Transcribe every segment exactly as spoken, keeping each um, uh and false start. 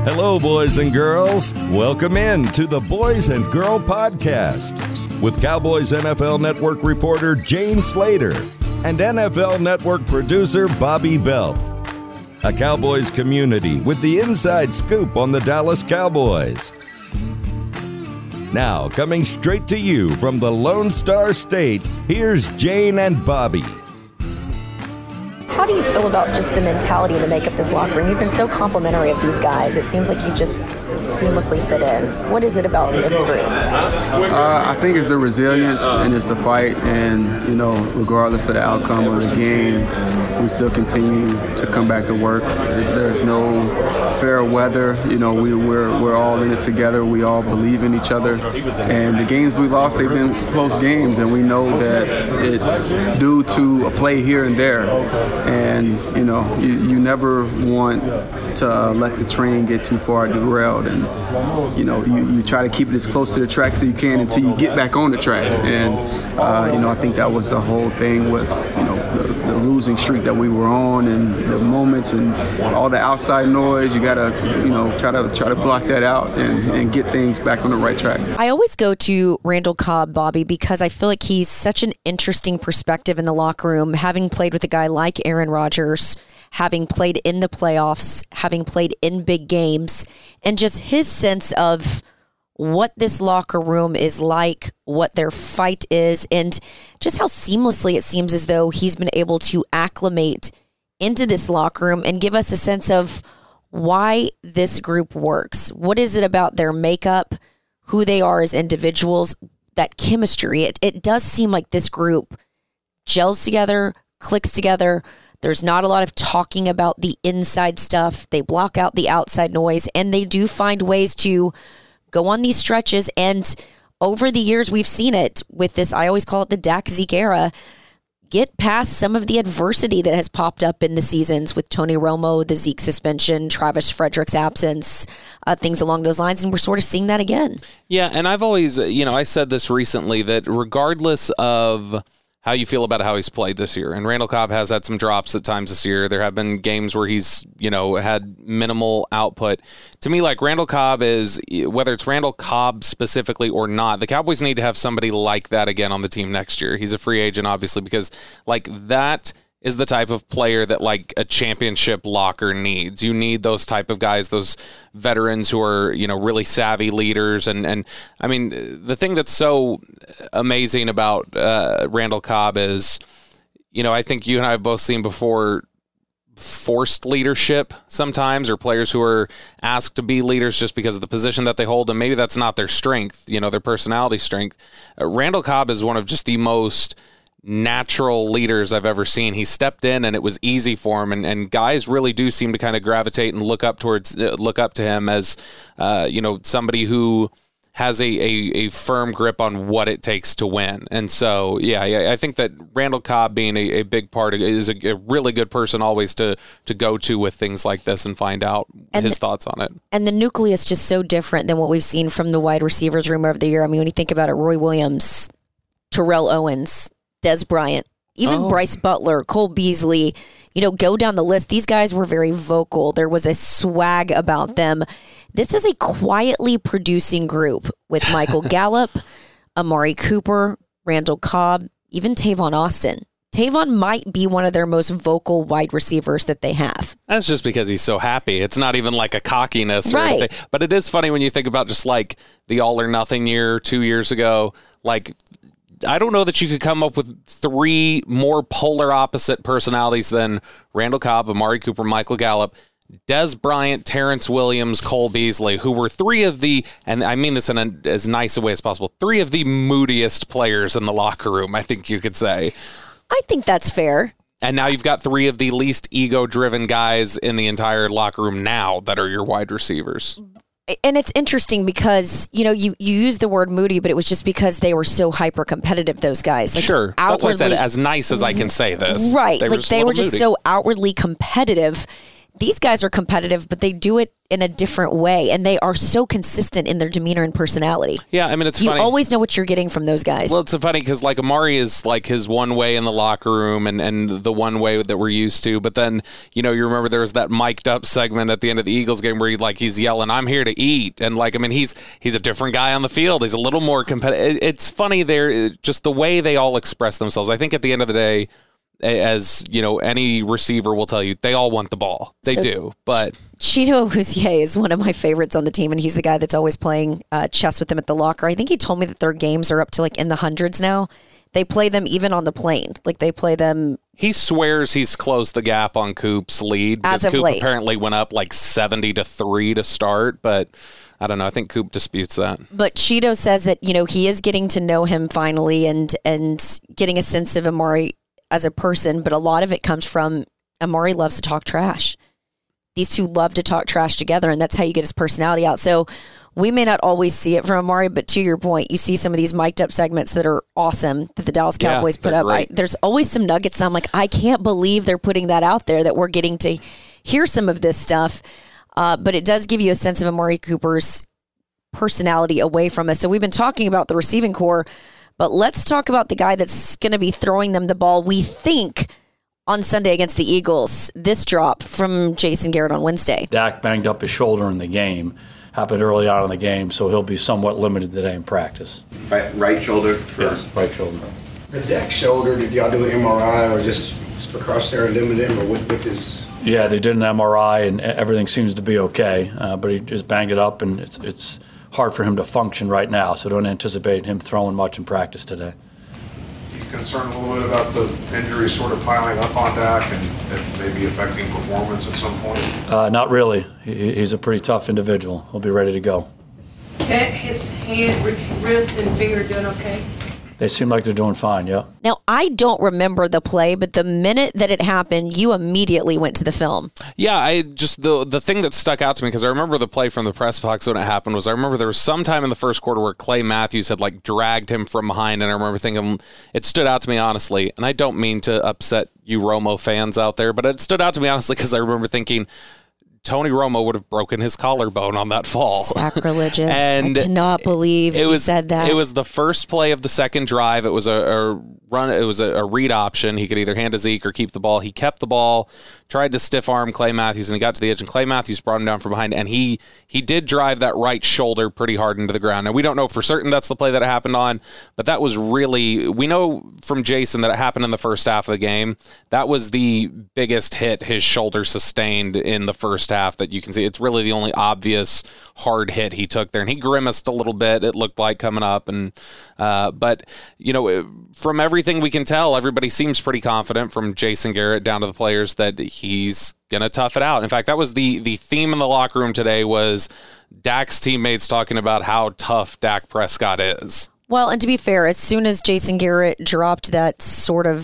Hello, boys and girls. Welcome in to the Boys and Girl Podcast with Cowboys N F L Network reporter Jane Slater and N F L Network producer Bobby Belt. A Cowboys community with the inside scoop on the Dallas Cowboys. Now, coming straight to you from the Lone Star State, here's Jane and Bobby. How do you feel about just the mentality to make up this locker room? You've been so complimentary of these guys. It seems like you just seamlessly fit in. What is it about this group? Uh, I think it's the resilience and it's the fight. And, you know, regardless of the outcome of the game, we still continue to come back to work. There's, there's no fair weather. You know, we, we're, we're all in it together. We all believe in each other. And the games we lost, they've been close games. And we know that it's due to a play here and there. And, you know, you, you never want to uh, let the train get too far derailed. And, you know, you, you try to keep it as close to the track as you can until you get back on the track. And, uh, you know, I think that was the whole thing with, you know, the, the losing streak that we were on and the moments and all the outside noise. You got to, you know, try to try to block that out and, and get things back on the right track. I always go to Randall Cobb, Bobby, because I feel like he's such an interesting perspective in the locker room, having played with a guy like Aaron Rodgers, having played in the playoffs, having played in big games, and just his sense of what this locker room is like, what their fight is, and just how seamlessly it seems as though he's been able to acclimate into this locker room and give us a sense of why this group works. What is it about their makeup, who they are as individuals, that chemistry? It, it does seem like this group gels together, clicks together. There's not a lot of talking about the inside stuff. They block out the outside noise, and they do find ways to go on these stretches. And over the years, we've seen it with this, I always call it the Dak Zeke era, get past some of the adversity that has popped up in the seasons with Tony Romo, the Zeke suspension, Travis Frederick's absence, uh, things along those lines. And we're sort of seeing that again. Yeah, and I've always, you know, I said this recently that regardless of how you feel about how he's played this year. And Randall Cobb has had some drops at times this year. There have been games where he's, you know, had minimal output. To me, like, Randall Cobb is, whether it's Randall Cobb specifically or not, the Cowboys need to have somebody like that again on the team next year. He's a free agent, obviously, because, like, that is the type of player that, like, a championship locker needs. You need those type of guys, those veterans who are, you know, really savvy leaders. And, and I mean, the thing that's so amazing about uh, Randall Cobb is, you know, I think you and I have both seen before forced leadership sometimes, or players who are asked to be leaders just because of the position that they hold, and maybe that's not their strength, you know, their personality strength. Uh, Randall Cobb is one of just the most natural leaders I've ever seen. He stepped in and it was easy for him, and, and guys really do seem to kind of gravitate and look up towards uh, look up to him as uh, you know, somebody who has a, a, a firm grip on what it takes to win. And so yeah, I, I think that Randall Cobb being a, a big part of, is a, a really good person always to to go to with things like this and find out and his the, thoughts on it. And the nucleus just so different than what we've seen from the wide receivers room over the year. I mean, when you think about it, Roy Williams, Terrell Owens, Dez Bryant, even oh. Bryce Butler, Cole Beasley, you know, go down the list. These guys were very vocal. There was a swag about them. This is a quietly producing group with Michael Gallup, Amari Cooper, Randall Cobb, even Tavon Austin. Tavon might be one of their most vocal wide receivers that they have. That's just because he's so happy. It's not even like a cockiness or right. anything. But it is funny when you think about just like the all or nothing year two years ago, like, I don't know that you could come up with three more polar opposite personalities than Randall Cobb, Amari Cooper, Michael Gallup, Dez Bryant, Terrence Williams, Cole Beasley, who were three of the, and I mean this in a, as nice a way as possible, three of the moodiest players in the locker room, I think you could say. I think that's fair. And now you've got three of the least ego-driven guys in the entire locker room now that are your wide receivers. And it's interesting because, you know, you, you use the word moody, but it was just because they were so hyper competitive, those guys. Like sure. Outwardly, that's why I said, as nice as I can say this. Right. They like were they were just moody. so outwardly competitive these guys are competitive, but they do it in a different way, and they are so consistent in their demeanor and personality. Yeah, I mean, it's you funny. You always know what you're getting from those guys. Well, it's funny because, like, Amari is, like, his one way in the locker room and, and the one way that we're used to. But then, you know, you remember there was that mic'd up segment at the end of the Eagles game where he, like, he's yelling, "I'm here to eat." And, like, I mean, he's he's a different guy on the field. He's a little more competitive. It's funny there, just the way they all express themselves. I think at the end of the day, as you know, any receiver will tell you, they all want the ball. They so, do, but Chido Awuzie is one of my favorites on the team, and he's the guy that's always playing uh, chess with them at the locker. I think he told me that their games are up to like in the hundreds now. They play them even on the plane. Like they play them. He swears he's closed the gap on Coop's lead. As of Coop late. apparently went up like seventy to three to start, but I don't know. I think Coop disputes that. But Chido says that, you know, he is getting to know him finally and and getting a sense of Amari as a person, but a lot of it comes from Amari loves to talk trash. These two love to talk trash together, and that's how you get his personality out. So we may not always see it from Amari, but to your point, you see some of these mic'd up segments that are awesome that the Dallas Cowboys yeah, put up. I, there's always some nuggets. And I'm like, I can't believe they're putting that out there, that we're getting to hear some of this stuff. Uh, but it does give you a sense of Amari Cooper's personality away from us. So we've been talking about the receiving core, but let's talk about the guy that's going to be throwing them the ball, we think, on Sunday against the Eagles. This drop from Jason Garrett on Wednesday. Dak banged up his shoulder in the game. Happened early on in the game, so he'll be somewhat limited today in practice. Right, right shoulder? Yes, right shoulder. The Dak shoulder, did y'all do an M R I or just precautionary limited, or what with this? Yeah, they did an M R I, and everything seems to be okay, uh, but he just banged it up, and it's it's hard for him to function right now, so don't anticipate him throwing much in practice today. You concerned a little bit about the injury sort of piling up on Dak and it maybe affecting performance at some point? Uh, not really. He, he's a pretty tough individual. He'll be ready to go. His hand, wrist, and finger doing okay? They seem like they're doing fine, yeah. Now, I don't remember the play, but the minute that it happened, you immediately went to the film. Yeah, I just, the the thing that stuck out to me, because I remember the play from the press box when it happened, was I remember there was some time in the first quarter where Clay Matthews had like dragged him from behind, and I remember thinking, it stood out to me honestly, and I don't mean to upset you Romo fans out there, but it stood out to me honestly because I remember thinking, Tony Romo would have broken his collarbone on that fall. Sacrilegious. And I cannot believe it you was, said that. It was the first play of the second drive. It was a, a run. It was a, a read option. He could either hand to Zeke or keep the ball. He kept the ball, tried to stiff arm Clay Matthews, and he got to the edge, and Clay Matthews brought him down from behind, and he he did drive that right shoulder pretty hard into the ground. Now, we don't know for certain that's the play that it happened on, but that was really, we know from Jason that it happened in the first half of the game. That was the biggest hit his shoulder sustained in the first half that you can see. It's really the only obvious hard hit he took there, and he grimaced a little bit, it looked like, coming up. And uh, but, you know, from everything we can tell, everybody seems pretty confident, from Jason Garrett down to the players, that he's going to tough it out. In fact, that was the the theme in the locker room today, was Dak's teammates talking about how tough Dak Prescott is. Well, and to be fair, as soon as Jason Garrett dropped that sort of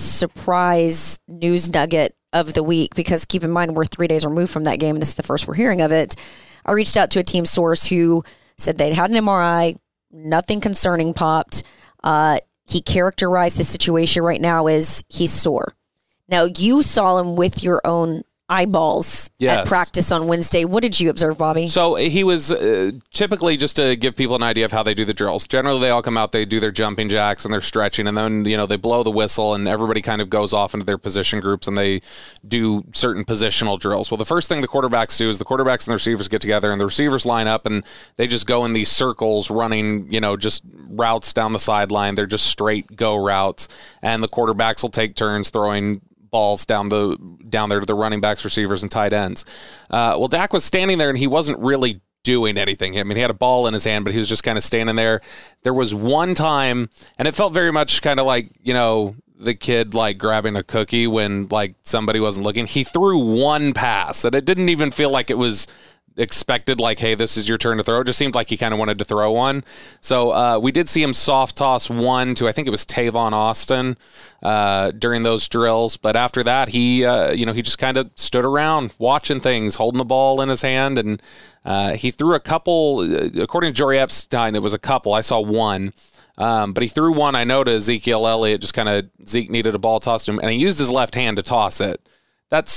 surprise news nugget of the week, because keep in mind, we're three days removed from that game, and this is the first we're hearing of it, I reached out to a team source who said they'd had an M R I, nothing concerning popped. Uh, he characterized the situation right now as he's sore. Now, you saw him with your own eyeballs yes. at practice on Wednesday. What did you observe, Bobby? So he was uh, typically, just to give people an idea of how they do the drills, generally they all come out, they do their jumping jacks and their stretching, and then, you know, they blow the whistle and everybody kind of goes off into their position groups and they do certain positional drills. Well, the first thing the quarterbacks do is the quarterbacks and the receivers get together, and the receivers line up and they just go in these circles running, you know, just routes down the sideline. They're just straight go routes, and the quarterbacks will take turns throwing balls down the down there to the running backs, receivers, and tight ends. Uh, well, Dak was standing there, and he wasn't really doing anything. I mean, he had a ball in his hand, but he was just kind of standing there. There was one time, and it felt very much kind of like, you know, the kid like grabbing a cookie when like somebody wasn't looking. He threw one pass, and it didn't even feel like it was expected, like, hey, this is your turn to throw. It just seemed like he kind of wanted to throw one. So uh, we did see him soft toss one to, I think it was Tavon Austin uh, during those drills. But after that, he, uh, you know, he just kind of stood around watching things, holding the ball in his hand. And uh, he threw a couple, according to Jory Epstein, it was a couple. I saw one. Um, but he threw one, I know, to Ezekiel Elliott, just kind of, Zeke needed a ball tossed to him, and he used his left hand to toss it. That's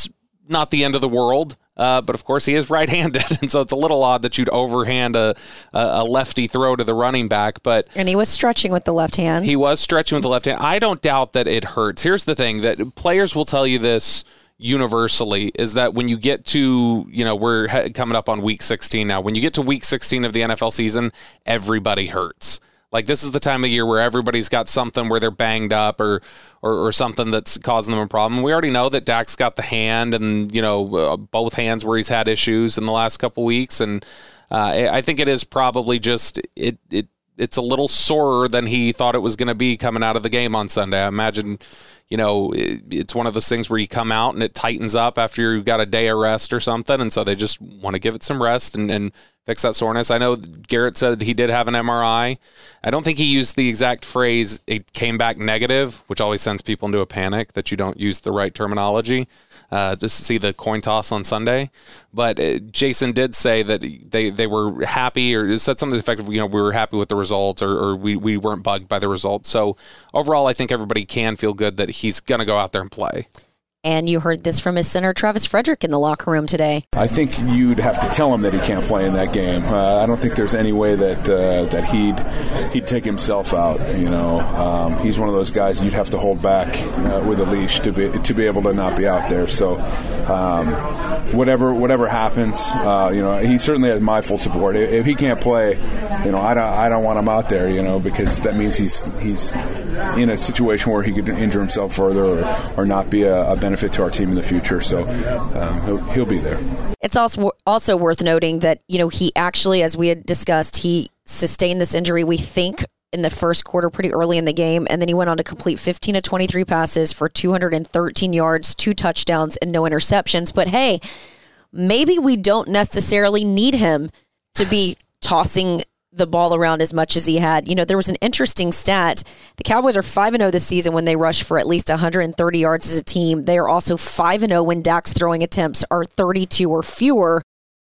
not the end of the world. Uh, but, of course, he is right-handed, and so it's a little odd that you'd overhand a, a lefty throw to the running back. But And he was stretching with the left hand. He was stretching with the left hand. I don't doubt that it hurts. Here's the thing, that players will tell you this universally, is that when you get to, you know, we're coming up on week sixteen now. When you get to week sixteen of the N F L season, everybody hurts. Like, this is the time of year where everybody's got something where they're banged up or, or or something that's causing them a problem. We already know that Dak's got the hand and, you know, uh, both hands where he's had issues in the last couple weeks. And uh, I think it is probably just it it it's a little sorer than he thought it was going to be coming out of the game on Sunday. I imagine, you know, it, it's one of those things where you come out and it tightens up after you've got a day of rest or something. And so they just want to give it some rest and, and fix that soreness. I know Garrett said he did have an M R I. I don't think he used the exact phrase, it came back negative, which always sends people into a panic that you don't use the right terminology. Uh, just to see the coin toss on Sunday. But uh, Jason did say that they, they were happy, or said something effective, you know, we were happy with the results, or, or we, we weren't bugged by the results. So overall, I think everybody can feel good that he's going to go out there and play. And you heard this from his center, Travis Frederick, in the locker room today. I think you'd have to tell him that he can't play in that game. Uh, I don't think there's any way that uh, that he'd he'd take himself out. You know, um, he's one of those guys you'd have to hold back uh, with a leash to be to be able to not be out there. So, um, whatever whatever happens, uh, you know, he certainly has my full support. If he can't play, you know, I don't I don't want him out there. You know, because that means he's he's in a situation where he could injure himself further or, or not be a, a benefit to our team in the future. So um, he'll, he'll be there. It's also also worth noting that, you know, he actually, as we had discussed, he sustained this injury, we think, in the first quarter pretty early in the game, and then he went on to complete fifteen of twenty-three passes for two hundred thirteen yards, two touchdowns, and no interceptions. But hey, maybe we don't necessarily need him to be tossing the ball around as much as he had. You know, there was an interesting stat. The Cowboys are five and oh this season when they rush for at least one hundred thirty yards as a team. They are also five and oh when Dak's throwing attempts are thirty-two or fewer.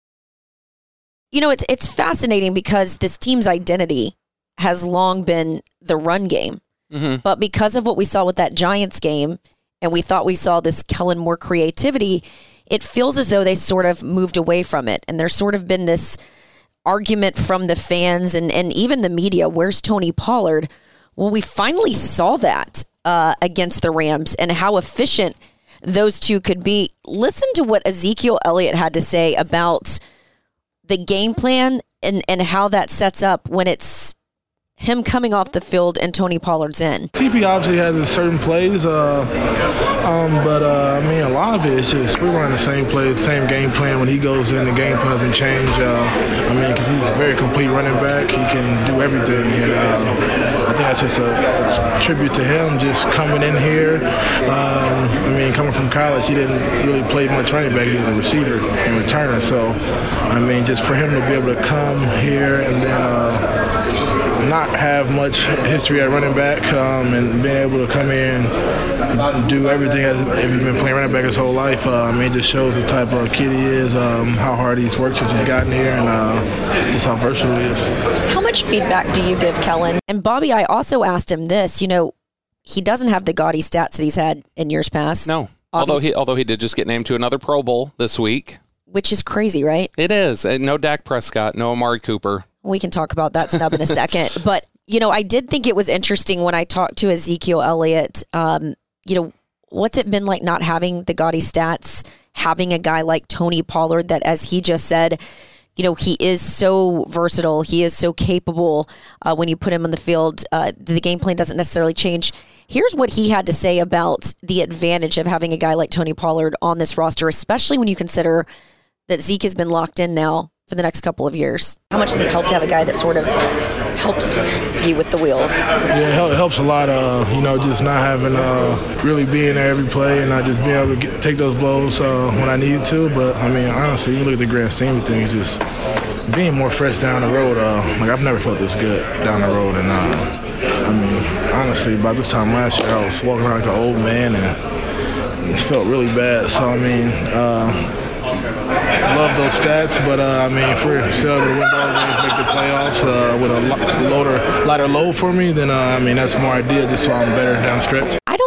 You know, it's it's fascinating because this team's identity has long been the run game. Mm-hmm. But because of what we saw with that Giants game, and we thought we saw this Kellen Moore creativity, it feels as though they sort of moved away from it. And there's sort of been this argument from the fans and, and even the media, where's Tony Pollard? Well, we finally saw that uh, against the Rams and how efficient those two could be. Listen to what Ezekiel Elliott had to say about the game plan and, and how that sets up when it's him coming off the field and Tony Pollard's in. T P obviously has his certain plays, uh, um, but uh, I mean, a lot of it is just we run the same plays, same game plan. When he goes in, the game plan doesn't change. Uh, I mean, because he's a very complete running back, he can do everything, and uh, I think that's just a, a tribute to him, just coming in here. Um, I mean, coming from college, he didn't really play much running back. He was a receiver and returner. So, I mean, just for him to be able to come here and then uh, not have much history at running back um, and being able to come in and do everything as if he's been playing running back his whole life. Uh, I mean, it just shows the type of kid he is, um, how hard he's worked since he's gotten here, and uh, just how versatile he is. How much feedback do you give Kellen? And Bobby, I also asked him this. You know, he doesn't have the gaudy stats that he's had in years past. No, although he although he did just get named to another Pro Bowl this week. Which is crazy, right? It is. No Dak Prescott, no Amari Cooper. We can talk about that snub in a second. But, you know, I did think it was interesting when I talked to Ezekiel Elliott. Um, you know, what's it been like not having the gaudy stats, having a guy like Tony Pollard that, as he just said, you know, he is so versatile. He is so capable uh, when you put him on the field. Uh, the game plan doesn't necessarily change. Here's what he had to say about the advantage of having a guy like Tony Pollard on this roster, especially when you consider that Zeke has been locked in now for the next couple of years. How much does it help to have a guy that sort of helps you with the wheels? Yeah, it helps a lot, uh, you know, just not having uh, really being there every play and not just being able to get, take those blows uh, when I need to. But, I mean, honestly, you look at the grand scheme of things, just being more fresh down the road. Uh, like, I've never felt this good down the road. And, uh, I mean, honestly, by this time last year, I was walking around like an old man and it felt really bad. So, I mean, uh, love those stats, but uh, I mean, if we're still able to win ball games, make the playoffs uh, with a loader, lighter load for me, then uh, I mean, that's more ideal just so I'm better down the stretch. I don't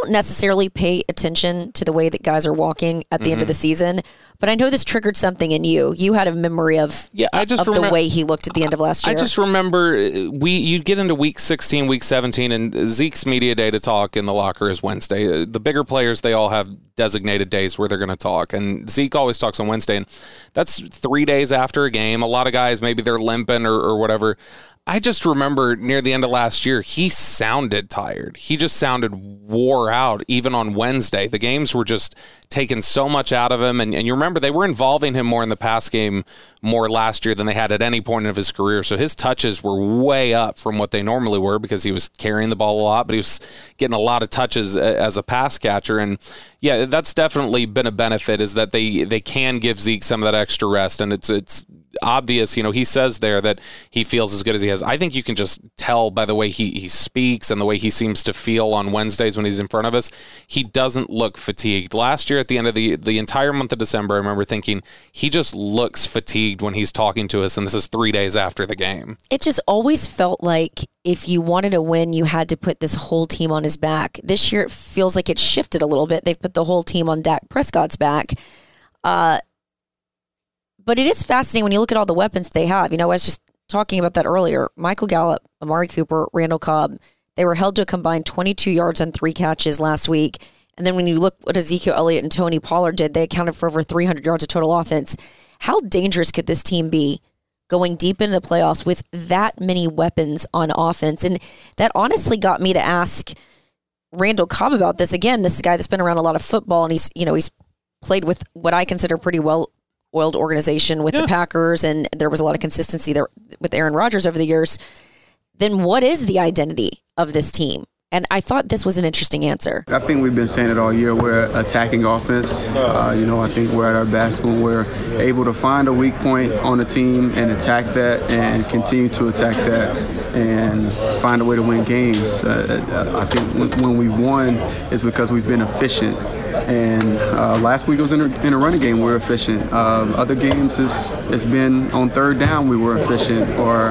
don't necessarily pay attention to the way that guys are walking at the mm-hmm. end of the season, but I know this triggered something in you. You had a memory of, yeah, I just of remember, the way he looked at the end of last year. I just remember we you'd get into week sixteen, week seventeen, and Zeke's media day to talk in the locker is Wednesday. The bigger players, they all have designated days where they're going to talk, and Zeke always talks on Wednesday, and that's three days after a game. A lot of guys, maybe they're limping or, or whatever. I just remember near the end of last year, he sounded tired. He just sounded wore out, even on Wednesday. The games were just taking so much out of him. And, and you remember, they were involving him more in the pass game more last year than they had at any point of his career. So his touches were way up from what they normally were because he was carrying the ball a lot, but he was getting a lot of touches as a pass catcher. And yeah, that's definitely been a benefit, is that they, they can give Zeke some of that extra rest. And it's it's obvious, you know, he says there that he feels as good as he has. I think you can just tell by the way he, he speaks and the way he seems to feel on Wednesdays when he's in front of us. He doesn't look fatigued. Last year at the end of the the entire month of December, I remember thinking he just looks fatigued when he's talking to us, and this is three days after the game. It just always felt like if you wanted to win, you had to put this whole team on his back. This year it feels like it shifted a little bit. They've put the whole team on Dak Prescott's back. Uh, but it is fascinating when you look at all the weapons they have. You know, I was just talking about that earlier. Michael Gallup, Amari Cooper, Randall Cobb, they were held to a combined twenty-two yards on three catches last week. And then when you look what Ezekiel Elliott and Tony Pollard did, they accounted for over three hundred yards of total offense. How dangerous could this team be going deep into the playoffs with that many weapons on offense? And that honestly got me to ask Randall Cobb about this. Again, this is a guy that's been around a lot of football, and he's, you know, he's played with what I consider pretty well oiled organization with yeah. the Packers, and there was a lot of consistency there with Aaron Rodgers over the years. Then what is the identity of this team? And I thought this was an interesting answer. I think we've been saying it all year. We're attacking offense. Uh, you know, I think we're at our best when we're able to find a weak point on a team and attack that and continue to attack that and find a way to win games. Uh, I think when, when we won, it's because we've been efficient. And uh, last week it was in a, in a running game, we were efficient. Uh, other games, it's, it's been on third down, we were efficient, or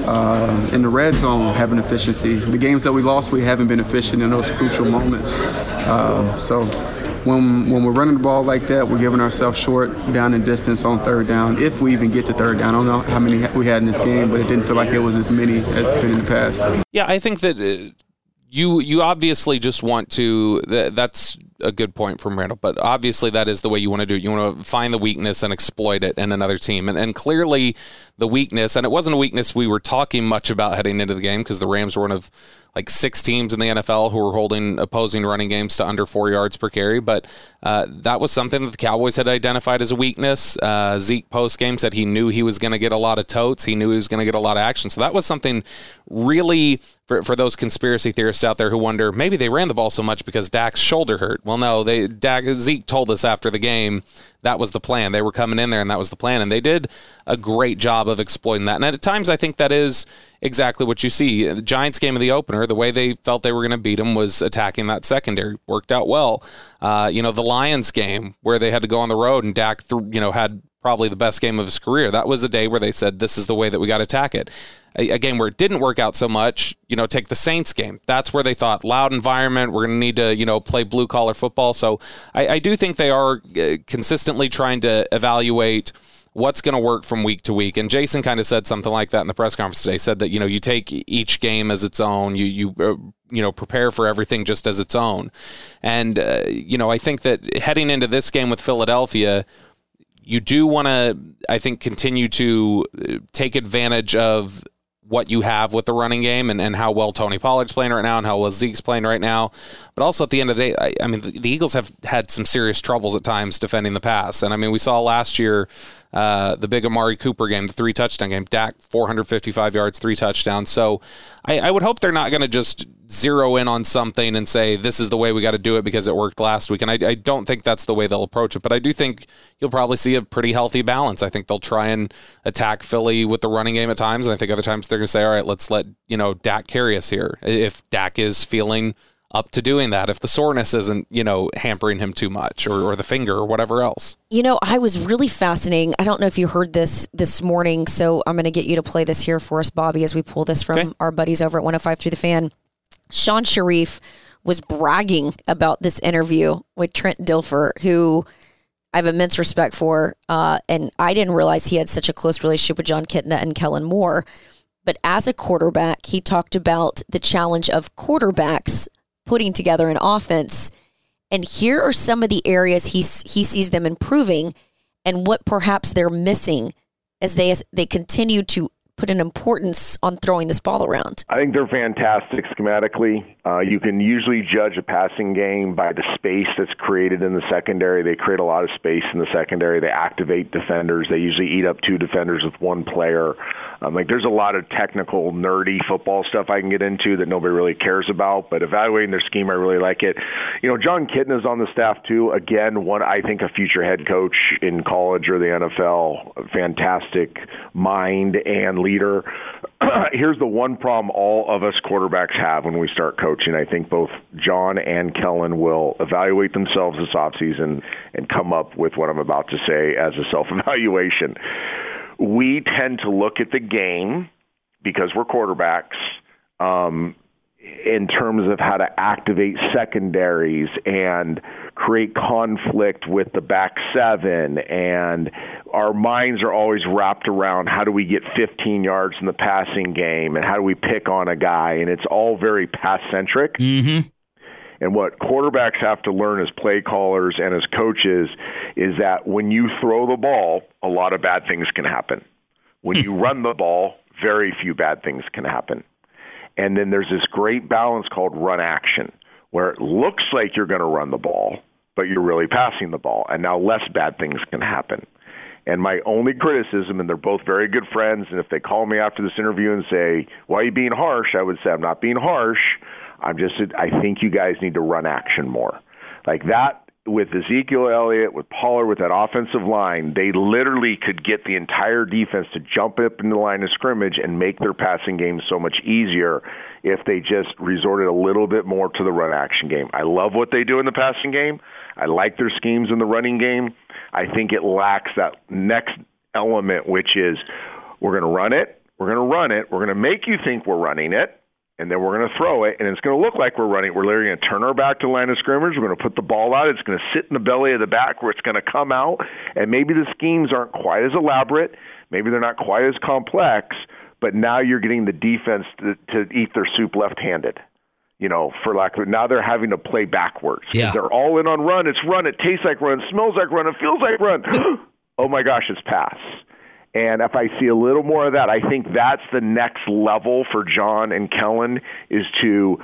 uh, in the red zone, having efficiency. The games that we lost, we haven't been efficient in those crucial moments. Uh, so when when we're running the ball like that, we're giving ourselves short down and distance on third down, if we even get to third down. I don't know how many we had in this game, but it didn't feel like it was as many as it's been in the past. Yeah, I think that uh, you you obviously just want to, that, that's a good point from Randall, but obviously that is the way you want to do it. You want to find the weakness and exploit it in another team. And, and clearly the weakness, and it wasn't a weakness we were talking much about heading into the game, because the Rams were one of like six teams in the N F L who were holding opposing running games to under four yards per carry. But uh, that was something that the Cowboys had identified as a weakness. Uh, Zeke post-game said he knew he was going to get a lot of totes. He knew he was going to get a lot of action. So that was something really, for, for those conspiracy theorists out there who wonder, maybe they ran the ball so much because Dak's shoulder hurt. Well, no, they Dak, Zeke told us after the game that was the plan. They were coming in there, and that was the plan. And they did a great job of exploiting that. And at times, I think that is exactly what you see. The Giants game of the opener, the way they felt they were going to beat them was attacking that secondary. Worked out well. Uh, you know, the Lions game where they had to go on the road, and Dak, th- you know, had probably the best game of his career. That was a day where they said, this is the way that we got to attack it. A, a game where it didn't work out so much, you know, take the Saints game. That's where they thought, loud environment, we're going to need to, you know, play blue-collar football. So I, I do think they are uh, consistently trying to evaluate what's going to work from week to week. And Jason kind of said something like that in the press conference today, said that, you know, you take each game as its own, you, you, uh, you know, prepare for everything just as its own. And, uh, you know, I think that heading into this game with Philadelphia, you do want to, I think, continue to take advantage of what you have with the running game and, and how well Tony Pollard's playing right now and how well Zeke's playing right now. But also at the end of the day, I, I mean, the, the Eagles have had some serious troubles at times defending the pass. And I mean, we saw last year uh, the big Amari Cooper game, the three touchdown game, Dak, four hundred fifty-five yards, three touchdowns. So I, I would hope they're not going to just zero in on something and say, this is the way we got to do it because it worked last week. And I, I don't think that's the way they'll approach it. But I do think you'll probably see a pretty healthy balance. I think they'll try and attack Philly with the running game at times. And I think other times they're going to say, all right, let's let, you know, Dak carry us here. If Dak is feeling up to doing that, if the soreness isn't, you know, hampering him too much, or, or the finger or whatever else. You know, I was really fascinating. I don't know if you heard this this morning, so I'm going to get you to play this here for us, Bobby, as we pull this from okay. our buddies over at one oh five Through the Fan. Sean Sharif was bragging about this interview with Trent Dilfer, who I have immense respect for, uh, and I didn't realize he had such a close relationship with Jon Kitna and Kellen Moore. But as a quarterback, he talked about the challenge of quarterbacks putting together an offense. And here are some of the areas he he sees them improving and what perhaps they're missing as they as they continue to put an importance on throwing this ball around. I think they're fantastic schematically. Uh, you can usually judge a passing game by the space that's created in the secondary. They create a lot of space in the secondary. They activate defenders. They usually eat up two defenders with one player. Um, like there's a lot of technical, nerdy football stuff I can get into that nobody really cares about, but evaluating their scheme, I really like it. You know, Jon Kitna is on the staff too. Again, one, I think a future head coach in college or the N F L, a fantastic mind and leader. Here's the one problem all of us quarterbacks have when we start coaching. I think both John and Kellen will evaluate themselves this offseason and come up with what I'm about to say as a self-evaluation. We tend to look at the game, because we're quarterbacks, um, in terms of how to activate secondaries and create conflict with the back seven. And our minds are always wrapped around how do we get fifteen yards in the passing game and how do we pick on a guy. And it's all very pass-centric. Mm-hmm. And what quarterbacks have to learn as play callers and as coaches is that when you throw the ball, a lot of bad things can happen. When you run the ball, very few bad things can happen. And then there's this great balance called run action, where it looks like you're going to run the ball, but you're really passing the ball. And now less bad things can happen. And my only criticism, and they're both very good friends, and if they call me after this interview and say, why are you being harsh? I would say, I'm not being harsh. I'm just, I think you guys need to run action more. Like that with Ezekiel Elliott, with Pollard, with that offensive line, they literally could get the entire defense to jump up in the line of scrimmage and make their passing game so much easier if they just resorted a little bit more to the run action game. I love what they do in the passing game. I like their schemes in the running game. I think it lacks that next element, which is we're going to run it, we're going to run it, we're going to make you think we're running it, and then we're going to throw it, and it's going to look like we're running. We're literally going to turn our back to the line of scrimmage. We're going to put the ball out. It's going to sit in the belly of the back where it's going to come out, and maybe the schemes aren't quite as elaborate. Maybe they're not quite as complex, but now you're getting the defense to, to eat their soup left-handed. You know, for lack of, now they're having to play backwards. Yeah. They're all in on run. It's run. It tastes like run. It smells like run. It feels like run. Oh, my gosh, it's pass. And if I see a little more of that, I think that's the next level for John and Kellen, is to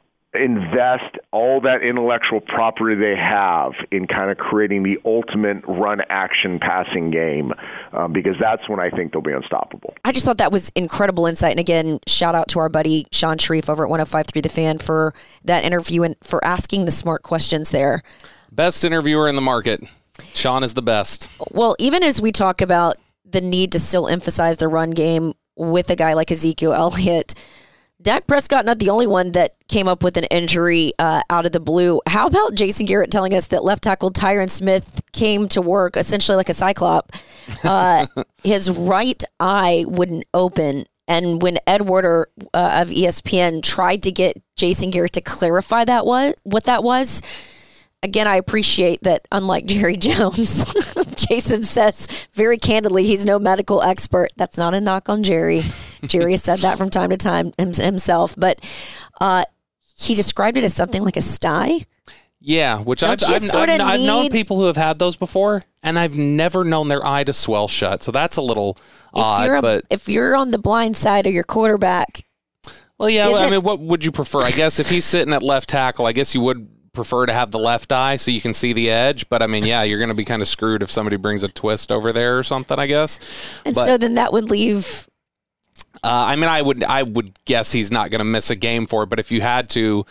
invest all that intellectual property they have in kind of creating the ultimate run-action passing game, um, because that's when I think they'll be unstoppable. I just thought that was incredible insight. And again, shout out to our buddy Sean Sharif over at one oh five point three The Fan for that interview and for asking the smart questions there. Best interviewer in the market. Sean is the best. Well, even as we talk about the need to still emphasize the run game with a guy like Ezekiel Elliott, Dak Prescott not the only one that came up with an injury uh, out of the blue. How about Jason Garrett telling us that left tackle Tyron Smith came to work essentially like a cyclop? Uh, his right eye wouldn't open. And when Ed Werder uh, of E S P N tried to get Jason Garrett to clarify that what, what that was, again, I appreciate that, unlike Jerry Jones, Jason says very candidly he's no medical expert. That's not a knock on Jerry. Jerry has said that from time to time himself. But uh, he described it as something like a sty. Yeah, which I've, I've, I've, need... I've known people who have had those before, and I've never known their eye to swell shut. So that's a little if odd. You're a, but if you're on the blind side of your quarterback. Well, yeah, I mean, what would you prefer? I guess if he's sitting at left tackle, I guess you would prefer to have the left eye so you can see the edge, but I mean, yeah, you're going to be kind of screwed if somebody brings a twist over there or something, I guess. And but, so then that would leave. Uh, I mean, I would, I would guess he's not going to miss a game for it, but if you had to,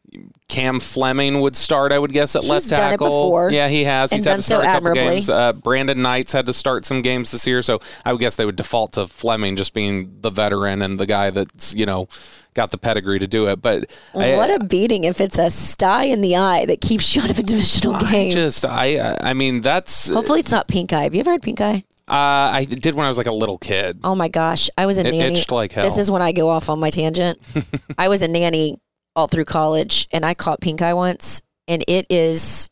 Cam Fleming would start, I would guess, at He's left done tackle. It before yeah, he has. He's had had to start so a couple admirably. games. Uh, Brandon Knights had to start some games this year, so I would guess they would default to Fleming just being the veteran and the guy that's, you know, got the pedigree to do it. But what I, a beating if it's a sty in the eye that keeps you out of a divisional game. I just, I, I mean, that's. Hopefully it's not pink eye. Have you ever had pink eye? Uh, I did when I was like a little kid. Oh my gosh, I was a it nanny. Itched like hell. This is when I go off on my tangent. I was a nanny all through college, and I caught pink eye once, and it is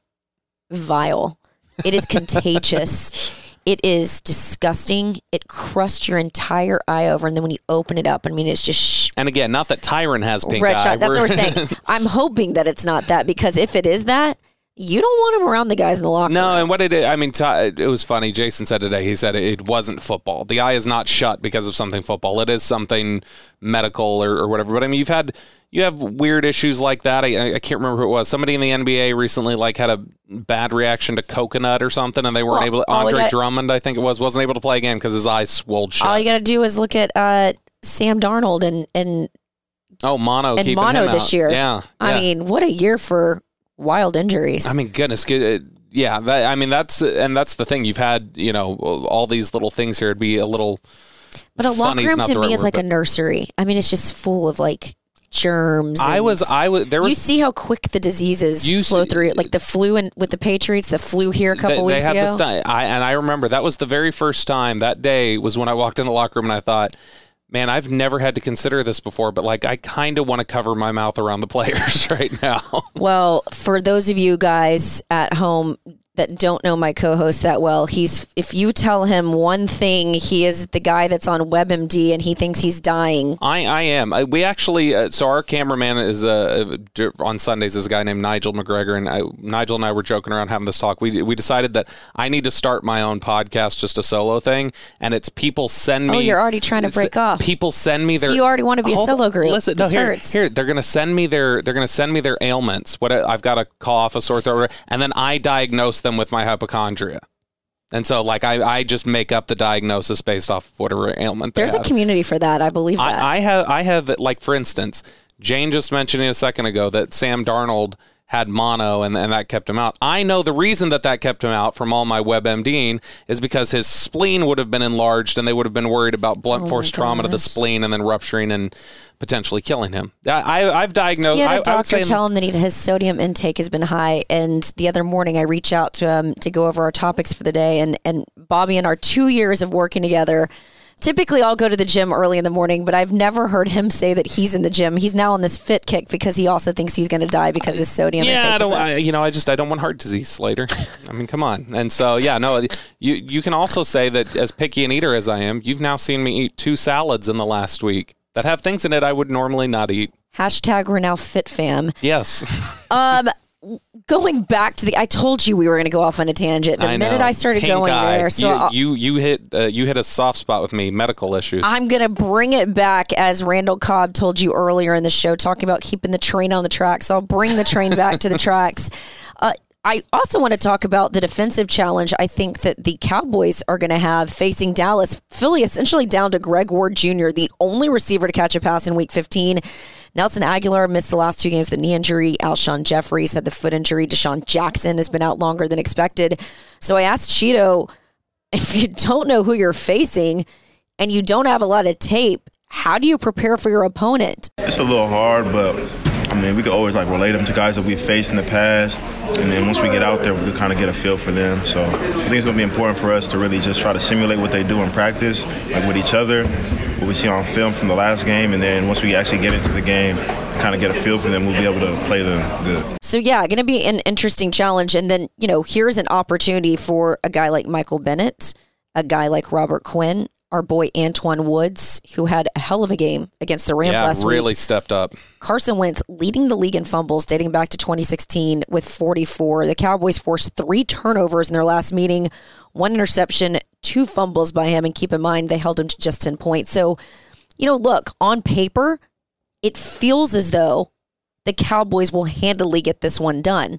vile. It is contagious. It is disgusting. It crushed your entire eye over, and then when you open it up, I mean, it's just... Sh- and again, not that Tyron has pink red eye. Shot. That's what we're saying. I'm hoping that it's not that, because if it is that, you don't want him around the guys in the locker no, room. No, and what it is, I mean, Ty, it was funny. Jason said today, he said it wasn't football. The eye is not shut because of something football. It is something medical or, or whatever. But I mean, you've had... You have weird issues like that. I, I can't remember who it was. Somebody in the N B A recently like had a bad reaction to coconut or something, and they weren't well, able to. Andre got, Drummond, I think it was, wasn't able to play a game because his eyes swelled shut. All you got to do is look at uh, Sam Darnold and and oh mono and mono this out. year. Yeah, I yeah. mean, what a year for wild injuries. I mean, goodness, yeah. That, I mean, that's and that's the thing. You've had you know all these little things here. It'd be a little. But a locker room to me is like a nursery. I mean, it's just full of like. Germs. I was. I was. There was. You see how quick the diseases you flow see, through it, like the flu and with the Patriots, the flu here a couple they, weeks they had ago. This time, I and I remember that was the very first time that day was when I walked in the locker room and I thought, man, I've never had to consider this before, but like I kind of want to cover my mouth around the players right now. Well, for those of you guys at home that don't know my co-host that well, he's if you tell him one thing, he is the guy that's on WebMD and he thinks he's dying. I, I am. I, we actually, uh, so our cameraman is uh, on Sundays is a guy named Nigel McGregor, and I, Nigel and I were joking around having this talk. We we decided that I need to start my own podcast, just a solo thing, and it's people send me. Oh, you're already trying to break off. People send me their. So you already want to be a solo group. Listen, no, here, here, they're going to send me their. They're going to send me their ailments. What I've got a cough, a sore throat, and then I diagnose them with my hypochondria. And so like I, I just make up the diagnosis based off of whatever ailment they There's have. a community for that. I believe that. I, I have I have like for instance, Jane just mentioned a second ago that Sam Darnold had mono and, and that kept him out. I know the reason that that kept him out from all my WebMDing is because his spleen would have been enlarged and they would have been worried about blunt oh force trauma to the spleen and then rupturing and potentially killing him. I, I've diagnosed... He had a I, doctor I tell him that he, his sodium intake has been high, and the other morning I reach out to him to go over our topics for the day, and, and Bobby and our two years of working together... Typically, I'll go to the gym early in the morning, but I've never heard him say that he's in the gym. He's now on this fit kick because he also thinks he's going to die because his sodium yeah, intake I don't, is up. I, you know, I just I don't want heart disease, Slater. I mean, come on. And so, yeah, no, you you can also say that as picky an eater as I am, you've now seen me eat two salads in the last week that have things in it I would normally not eat. Hashtag we're now fit fam. Yes. um. Going back to the, I told you we were going to go off on a tangent. The I minute know. I started Pink going eye. there, so you you, you hit uh, you hit a soft spot with me, medical issues. I'm going to bring it back as Randall Cobb told you earlier in the show, talking about keeping the train on the tracks. So I'll bring the train back to the tracks. Uh, I also want to talk about the defensive challenge I think that the Cowboys are going to have facing Dallas. Philly essentially down to Greg Ward Junior, the only receiver to catch a pass in week fifteen. Nelson Aguilar missed the last two games with the knee injury. Alshon Jeffries had the foot injury. Deshaun Jackson has been out longer than expected. So I asked Cheeto, if you don't know who you're facing and you don't have a lot of tape, how do you prepare for your opponent? It's a little hard, but I mean, we could always like relate them to guys that we've faced in the past, and then once we get out there, we can kind of get a feel for them. So I think it's going to be important for us to really just try to simulate what they do in practice, like with each other, what we see on film from the last game, and then once we actually get into the game, kind of get a feel for them, we'll be able to play them good. So yeah, going to be an interesting challenge. And then, you know, here's an opportunity for a guy like Michael Bennett, a guy like Robert Quinn, our boy Antoine Woods, who had a hell of a game against the Rams yeah, last week. Yeah, really stepped up. Carson Wentz leading the league in fumbles dating back to twenty sixteen with forty-four. The Cowboys forced three turnovers in their last meeting, one interception, two fumbles by him, and keep in mind they held him to just ten points. So, you know, look, on paper, it feels as though the Cowboys will handily get this one done.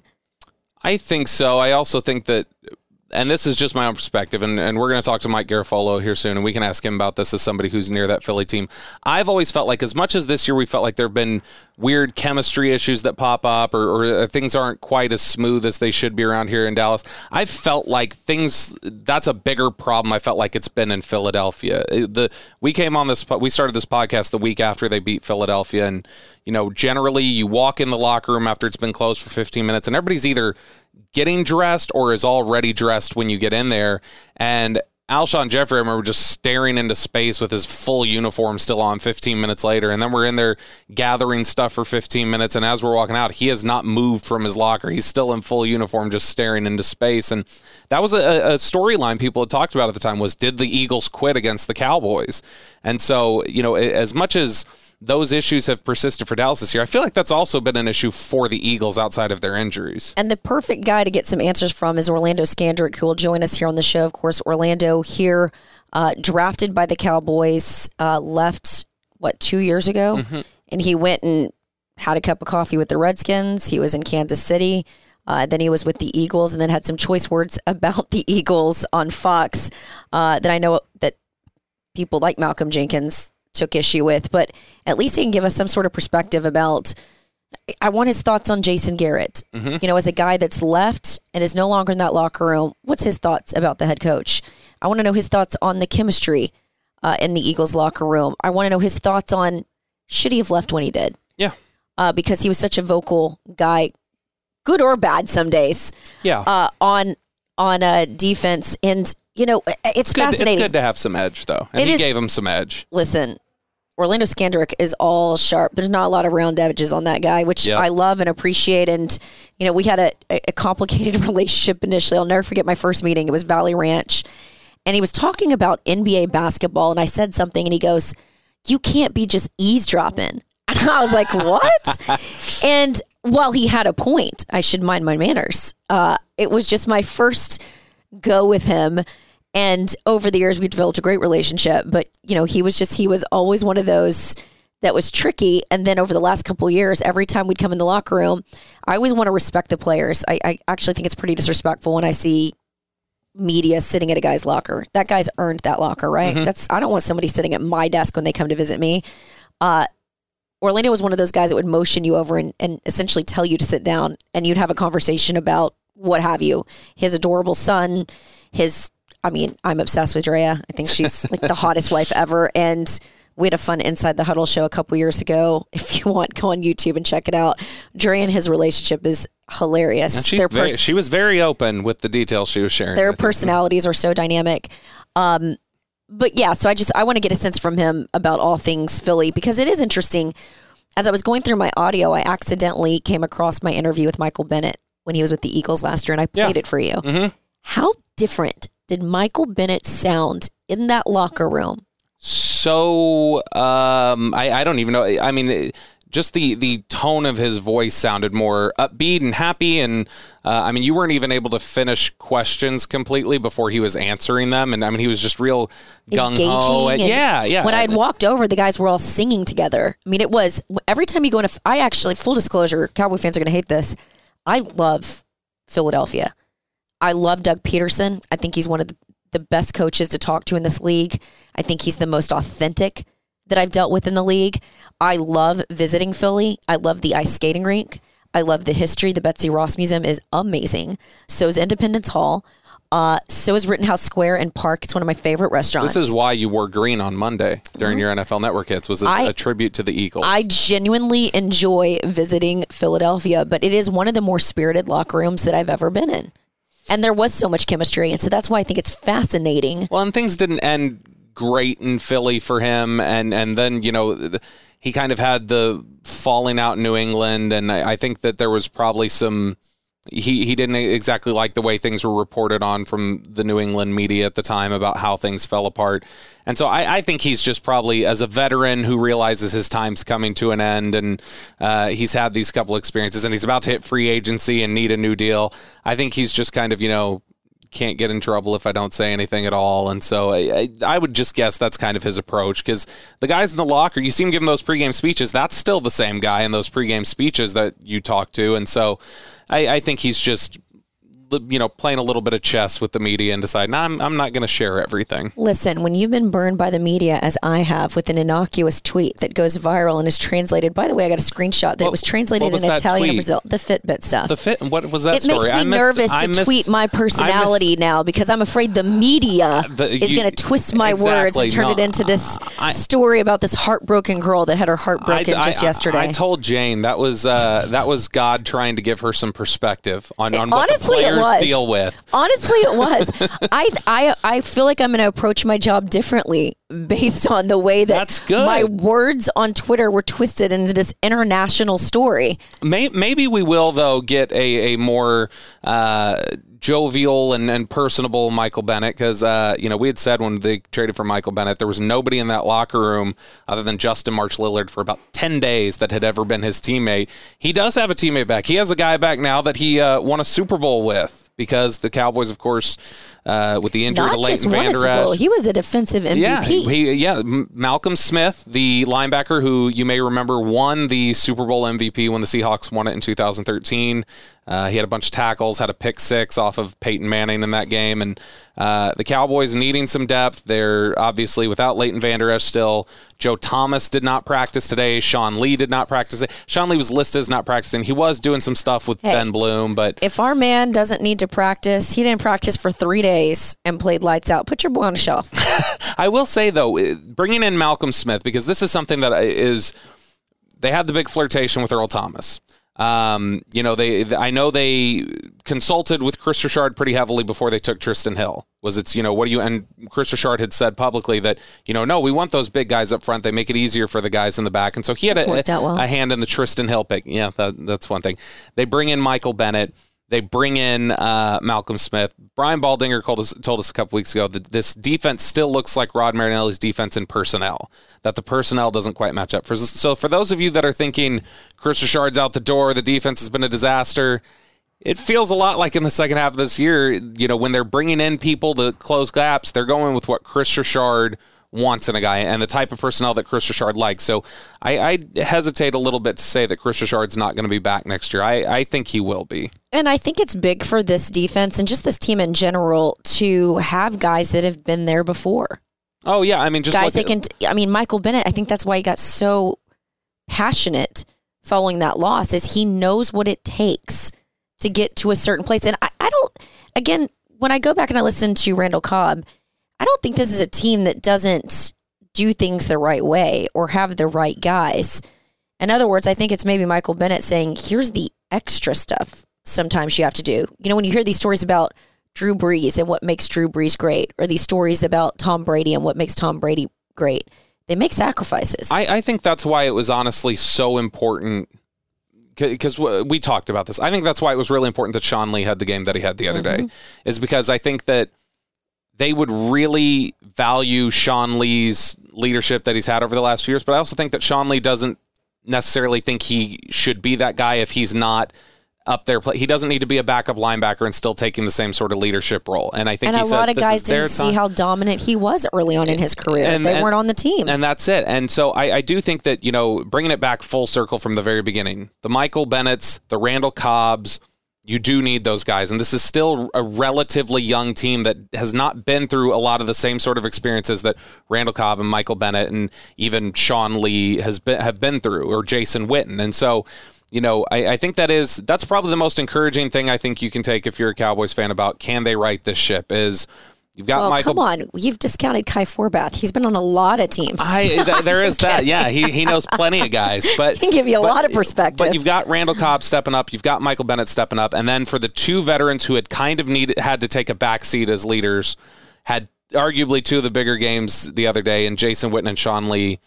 I think so. I also think that, and this is just my own perspective, and, and we're going to talk to Mike Garafolo here soon, and we can ask him about this as somebody who's near that Philly team. I've always felt like, as much as this year we felt like there have been weird chemistry issues that pop up, or, or things aren't quite as smooth as they should be around here in Dallas, I've felt like things, that's a bigger problem I felt like it's been in Philadelphia. It, the we came on this, we started this podcast the week after they beat Philadelphia, and, you know, generally you walk in the locker room after it's been closed for fifteen minutes, and everybody's either getting dressed or is already dressed when you get in there. And Alshon Jeffrey, I remember just staring into space with his full uniform still on fifteen minutes later. And then we're in there gathering stuff for fifteen minutes. And as we're walking out, he has not moved from his locker. He's still in full uniform, just staring into space. And that was a, a storyline people had talked about at the time was, did the Eagles quit against the Cowboys? And so, you know, as much as those issues have persisted for Dallas this year, I feel like that's also been an issue for the Eagles outside of their injuries. And the perfect guy to get some answers from is Orlando Skandrick, who will join us here on the show. Of course, Orlando here, uh, drafted by the Cowboys, uh, left, what, two years ago? Mm-hmm. And he went and had a cup of coffee with the Redskins. He was in Kansas City. Uh, then he was with the Eagles and then had some choice words about the Eagles on Fox uh, that I know that people like Malcolm Jenkins took issue with, but at least he can give us some sort of perspective about, I want his thoughts on Jason Garrett. Mm-hmm. You know, as a guy that's left and is no longer in that locker room, what's his thoughts about the head coach? I want to know his thoughts on the chemistry uh, in the Eagles locker room. I want to know his thoughts on, should he have left when he did? Yeah. Uh, because he was such a vocal guy, good or bad some days. Yeah. Uh, on, on uh, defense. And, you know, it's, it's good, fascinating. It's good to have some edge, though. And it he is, gave him some edge. Listen, Orlando Skandrick is all sharp. There's not a lot of round edges on that guy, which yep. I love and appreciate. And, you know, we had a, a complicated relationship initially. I'll never forget my first meeting. It was Valley Ranch. And he was talking about N B A basketball. And I said something and he goes, you can't be just eavesdropping. And I was like, what? And while he had a point, I should mind my manners. Uh, it was just my first go with him. And over the years, we developed a great relationship. But, you know, he was just, he was always one of those that was tricky. And then over the last couple of years, every time we'd come in the locker room, I always want to respect the players. I, I actually think it's pretty disrespectful when I see media sitting at a guy's locker. That guy's earned that locker, right? Mm-hmm. That's I don't want somebody sitting at my desk when they come to visit me. Uh, Orlando was one of those guys that would motion you over and, and essentially tell you to sit down. And you'd have a conversation about what have you. His adorable son, his... I mean, I'm obsessed with Drea. I think she's like the hottest wife ever. And we had a fun Inside the Huddle show a couple years ago. If you want, go on YouTube and check it out. Drea and his relationship is hilarious. And she's very, pers- she was very open with the details she was sharing. Their personalities are so dynamic. Um, but yeah, so I just, I want to get a sense from him about all things Philly, because it is interesting. As I was going through my audio, I accidentally came across my interview with Michael Bennett when he was with the Eagles last year, and I played yeah. it for you. Mm-hmm. How different did Michael Bennett sound in that locker room? So, um, I, I don't even know. I mean, just the, the tone of his voice sounded more upbeat and happy. And, uh, I mean, you weren't even able to finish questions completely before he was answering them. And, I mean, he was just real gung-ho. And, yeah, yeah. When I had walked over, the guys were all singing together. I mean, it was, every time you go into, I actually, full disclosure, Cowboy fans are going to hate this, I love Philadelphia. I love Doug Peterson. I think he's one of the, the best coaches to talk to in this league. I think he's the most authentic that I've dealt with in the league. I love visiting Philly. I love the ice skating rink. I love the history. The Betsy Ross Museum is amazing. So is Independence Hall. Uh, so is Rittenhouse Square and Park. It's one of my favorite restaurants. This is why you wore green on Monday during mm-hmm. your N F L Network hits. Was this I, a tribute to the Eagles? I genuinely enjoy visiting Philadelphia, but it is one of the more spirited locker rooms that I've ever been in. And there was so much chemistry, and so that's why I think it's fascinating. Well, and things didn't end great in Philly for him, and, and then, you know, he kind of had the falling out in New England, and I, I think that there was probably some... He he didn't exactly like the way things were reported on from the New England media at the time about how things fell apart. And so I, I think he's just probably, as a veteran who realizes his time's coming to an end, and uh, he's had these couple experiences, and he's about to hit free agency and need a new deal. I think he's just kind of, you know, can't get in trouble if I don't say anything at all. And so I, I, I would just guess that's kind of his approach, because the guys in the locker, you see him giving those pregame speeches, that's still the same guy in those pregame speeches that you talk to. And so I, I think he's just, you know, playing a little bit of chess with the media and deciding, nah, I'm, I'm not going to share everything. Listen, when you've been burned by the media, as I have, with an innocuous tweet that goes viral and is translated, by the way, I got a screenshot that what, it was translated was in Italian tweet? and Brazil, the Fitbit stuff. The Fit, what was that it story? It makes me I missed, nervous I to missed, tweet my personality missed, now, because I'm afraid the media the, is going to twist my exactly, words and turn no, it into this I, story about this heartbroken girl that had her heart broken I, just I, yesterday. I, I told Jane that was uh, that was God trying to give her some perspective on, on what Honestly, the players others was. deal with. Honestly, it was. I, I, I feel like I'm going to approach my job differently based on the way that That's good. my words on Twitter were twisted into this international story. May, maybe we will, though, get a, a more uh, jovial and, and personable Michael Bennett, because uh, you know, we had said when they traded for Michael Bennett, there was nobody in that locker room other than Justin March Lillard for about ten days that had ever been his teammate. He does have a teammate back. He has a guy back now that he uh, won a Super Bowl with, because the Cowboys, of course, uh, with the injury Not to Leighton just won a Super Vander Bowl, Esch. he was a defensive M V P. Yeah, he, yeah, Malcolm Smith, the linebacker who you may remember won the Super Bowl M V P when the Seahawks won it in two thousand thirteen. Uh, he had a bunch of tackles, had a pick six off of Peyton Manning in that game. And uh, the Cowboys needing some depth. They're obviously without Leighton Vander Esch still. Joe Thomas did not practice today. Sean Lee did not practice. Sean Lee was listed as not practicing. He was doing some stuff with Hey, Ben Bloom, but if our man doesn't need to practice, he didn't practice for three days and played lights out. Put your boy on the shelf. I will say, though, bringing in Malcolm Smith, because this is something that is, they had the big flirtation with Earl Thomas. Um, you know, they, I know they consulted with Chris Richard pretty heavily before they took Tristan Hill. Was it's, you know, what do you, and Chris Richard had said publicly that, you know, no, we want those big guys up front. They make it easier for the guys in the back. And so he had a, well. a hand in the Tristan Hill pick. Yeah, that, that's one thing. They bring in Michael Bennett. They bring in uh, Malcolm Smith. Brian Baldinger told us, told us a couple weeks ago that this defense still looks like Rod Marinelli's defense in personnel, that the personnel doesn't quite match up. For, so for those of you that are thinking Chris Richard's out the door, the defense has been a disaster, it feels a lot like in the second half of this year, you know, when they're bringing in people to close gaps, they're going with what Chris Richard wants in a guy and the type of personnel that Chris Richard likes. So I, I hesitate a little bit to say that Chris Richard's not going to be back next year. I, I think he will be. And I think it's big for this defense and just this team in general to have guys that have been there before. Oh, yeah. I mean, just guys look that at, can, I mean, Michael Bennett, I think that's why he got so passionate following that loss, is he knows what it takes to get to a certain place. And I, I don't, again, when I go back and I listen to Randall Cobb, I don't think this is a team that doesn't do things the right way or have the right guys. In other words, I think it's maybe Michael Bennett saying, here's the extra stuff sometimes you have to do. You know, when you hear these stories about Drew Brees and what makes Drew Brees great, or these stories about Tom Brady and what makes Tom Brady great, they make sacrifices. I, I think that's why it was honestly so important, because we talked about this. I think that's why it was really important that Sean Lee had the game that he had the other mm-hmm. day, is because I think that they would really value Sean Lee's leadership that he's had over the last few years. But I also think that Sean Lee doesn't necessarily think he should be that guy if he's not up there. He doesn't need to be a backup linebacker and still taking the same sort of leadership role. And I think and he a says lot of this guys is their didn't see time. how dominant he was early on in his career. And, they and, weren't on the team. And that's it. And so I, I do think that, you know, bringing it back full circle from the very beginning, the Michael Bennetts, the Randall Cobbs, you do need those guys. And this is still a relatively young team that has not been through a lot of the same sort of experiences that Randall Cobb and Michael Bennett and even Sean Lee has been, have been through, or Jason Witten. And so, you know, I, I think that is, that's probably the most encouraging thing I think you can take if you're a Cowboys fan about can they right this ship is you've got well, Michael. Come on. You've discounted Kai Forbath. He's been on a lot of teams. I, th- there is that. Yeah, he he knows plenty of guys. But he can give you a but, lot of perspective. But you've got Randall Cobb stepping up. You've got Michael Bennett stepping up. And then for the two veterans who had kind of needed, had to take a backseat as leaders, had arguably two of the bigger games the other day, and Jason Witten and Sean Lee,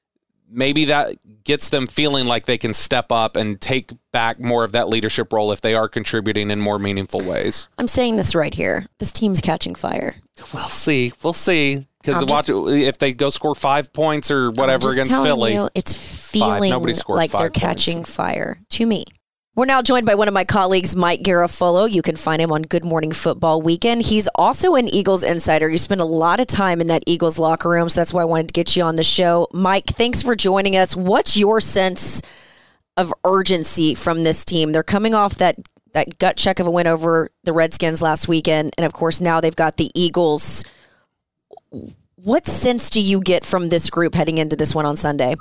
maybe that gets them feeling like they can step up and take back more of that leadership role if they are contributing in more meaningful ways. I'm saying this right here. This team's catching fire. We'll see. We'll see. Because watch if they go score five points or whatever against Philly. You, it's feeling like they're points. catching fire to me. We're now joined by one of my colleagues, Mike Garafolo. You can find him on Good Morning Football Weekend. He's also an Eagles insider. You spend a lot of time in that Eagles locker room, so that's why I wanted to get you on the show. Mike, thanks for joining us. What's your sense of urgency from this team? They're coming off that, that gut check of a win over the Redskins last weekend, and of course now they've got the Eagles. What sense do you get from this group heading into this one on Sunday?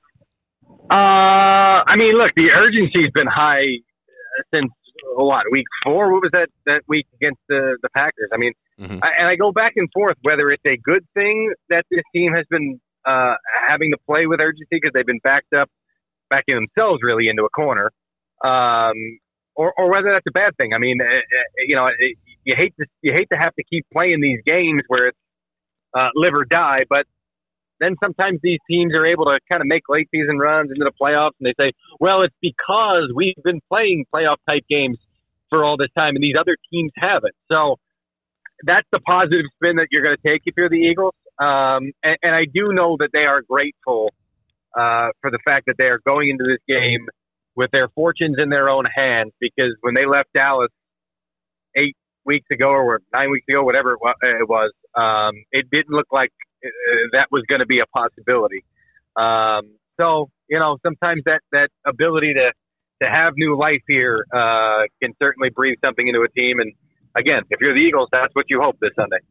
Uh, I mean, look, the urgency's been high since a lot. Week four, what was that, that week against the, the Packers? I mean, mm-hmm. I, and I go back and forth whether it's a good thing that this team has been uh, having to play with urgency because they've been backed up, backing themselves really into a corner. Um, or or whether that's a bad thing. I mean, uh, you know, you hate to you hate to have to keep playing these games where it's uh, live or die, but then sometimes these teams are able to kind of make late season runs into the playoffs, and they say, well, it's because we've been playing playoff type games for all this time, and these other teams haven't. So that's the positive spin that you're going to take if you're the Eagles. Um, and, and I do know that they are grateful uh, for the fact that they are going into this game with their fortunes in their own hands, because when they left Dallas eight weeks ago or nine weeks ago, whatever it was, um, it didn't look like that was going to be a possibility. Um, so, you know, sometimes that, that ability to, to have new life here uh, can certainly breathe something into a team. And again, if you're the Eagles, that's what you hope this Sunday.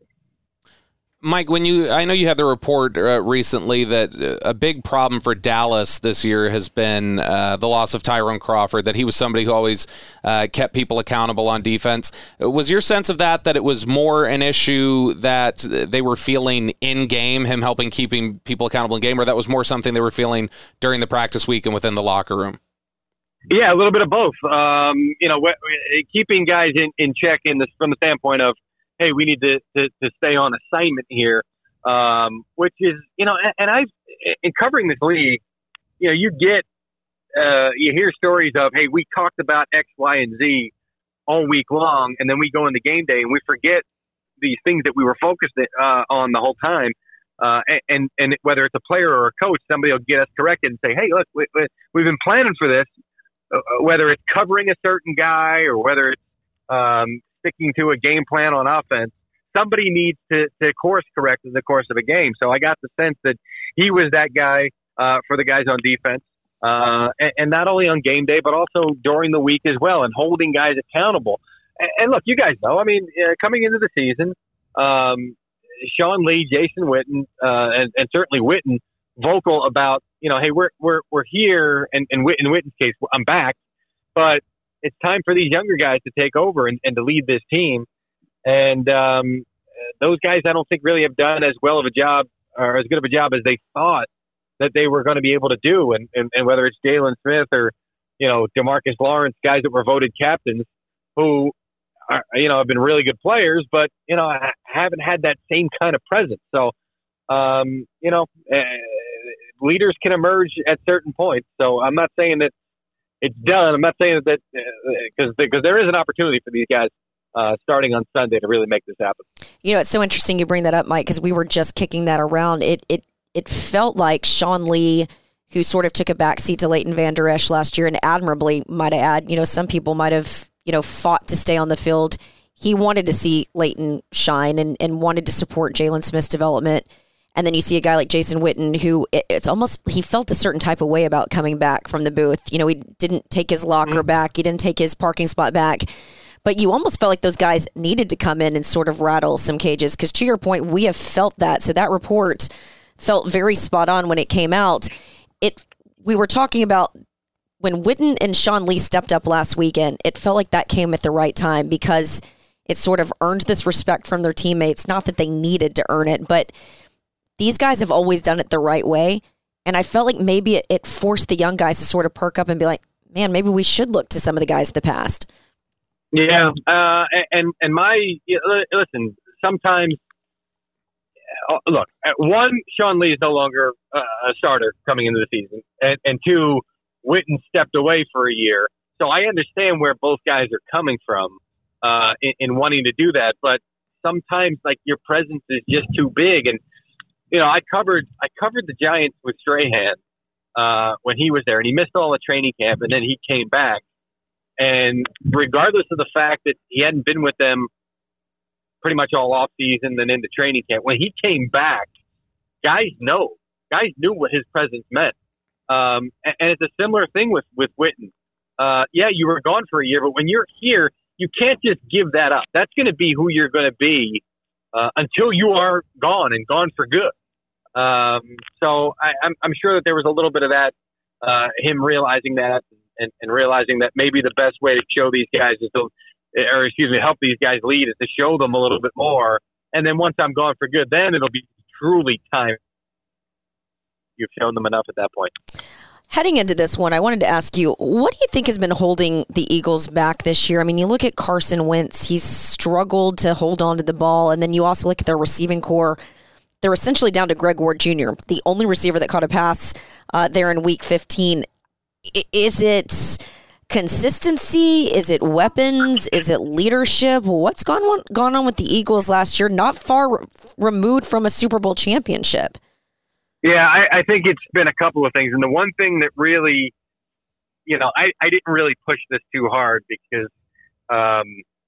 Mike, when you, I know you had the report uh, recently that a big problem for Dallas this year has been uh, the loss of Tyrone Crawford, that he was somebody who always uh, kept people accountable on defense. Was your sense of that, that it was more an issue that they were feeling in game, him helping keeping people accountable in game, or that was more something they were feeling during the practice week and within the locker room? Yeah, a little bit of both. Um, you know, keeping guys in, in check in this from the standpoint of, hey, we need to, to, to stay on assignment here, um, which is, you know, and, and I've, in covering this league, you know, you get, uh, you hear stories of, hey, we talked about X, Y, and Z all week long, and then we go into game day and we forget these things that we were focused uh, on the whole time. Uh, and, and whether it's a player or a coach, somebody will get us corrected and say, hey, look, we, we, we've been planning for this, uh, whether it's covering a certain guy or whether it's, um, sticking to a game plan on offense, somebody needs to, to course correct in the course of a game. So I got the sense that he was that guy uh, for the guys on defense, uh, and, and not only on game day, but also during the week as well, and holding guys accountable. And, and look, you guys know, I mean, uh, coming into the season, um, Sean Lee, Jason Witten, uh, and, and certainly Witten, vocal about, you know, hey, we're we're we're here, and, and in Witten's case, I'm back, but it's time for these younger guys to take over and, and to lead this team. And um, those guys, I don't think really have done as well of a job or as good of a job as they thought that they were going to be able to do. And, and, and whether it's Jalen Smith or, you know, DeMarcus Lawrence, guys that were voted captains who are, you know, have been really good players, but, you know, haven't had that same kind of presence. So, um, you know, uh, leaders can emerge at certain points. So I'm not saying that it's done. I'm not saying that because uh, because there is an opportunity for these guys uh, starting on Sunday to really make this happen. You know, it's so interesting you bring that up, Mike, because we were just kicking that around. It it it felt like Sean Lee, who sort of took a backseat to Leighton Vander Esch last year, and admirably, might I add, you know, some people might have, you know, fought to stay on the field. He wanted to see Leighton shine and, and wanted to support Jalen Smith's development. And then you see a guy like Jason Witten, who it's almost, he felt a certain type of way about coming back from the booth. You know, he didn't take his locker mm-hmm. back. He didn't take his parking spot back. But you almost felt like those guys needed to come in and sort of rattle some cages. Because to your point, we have felt that. So that report felt very spot on when it came out. It We were talking about when Witten and Sean Lee stepped up last weekend, it felt like that came at the right time because it sort of earned this respect from their teammates. Not that they needed to earn it, but these guys have always done it the right way, and I felt like maybe it, it forced the young guys to sort of perk up and be like, man, maybe we should look to some of the guys of the past. Yeah, uh, and and my listen. Sometimes, uh, look, one, Sean Lee is no longer uh, a starter coming into the season, and, and two, Witten stepped away for a year, so I understand where both guys are coming from uh, in, in wanting to do that. But sometimes, like, your presence is just too big, and you know, I covered I covered the Giants with Strahan uh, when he was there, and he missed all the training camp, and then he came back. And regardless of the fact that he hadn't been with them pretty much all off season and into training camp, when he came back, guys know, guys knew what his presence meant. Um, and, and it's a similar thing with with Witten. Uh, yeah, you were gone for a year, but when you're here, you can't just give that up. That's going to be who you're going to be uh, until you are gone and gone for good. Um, so I, I'm, I'm sure that there was a little bit of that, uh, him realizing that and, and realizing that maybe the best way to show these guys is to, or excuse me, help these guys lead is to show them a little bit more. And then once I'm gone for good, then it'll be truly time. You've shown them enough at that point. Heading into this one, I wanted to ask you, what do you think has been holding the Eagles back this year? I mean, you look at Carson Wentz, he's struggled to hold on to the ball, and then you also look at their receiving core. They're essentially down to Greg Ward Junior, the only receiver that caught a pass uh, there in week fifteen. I- is it consistency? Is it weapons? Is it leadership? What's gone on, gone on with the Eagles last year, not far re- removed from a Super Bowl championship? Yeah, I, I think it's been a couple of things. And the one thing that really, you know, I, I didn't really push this too hard because um,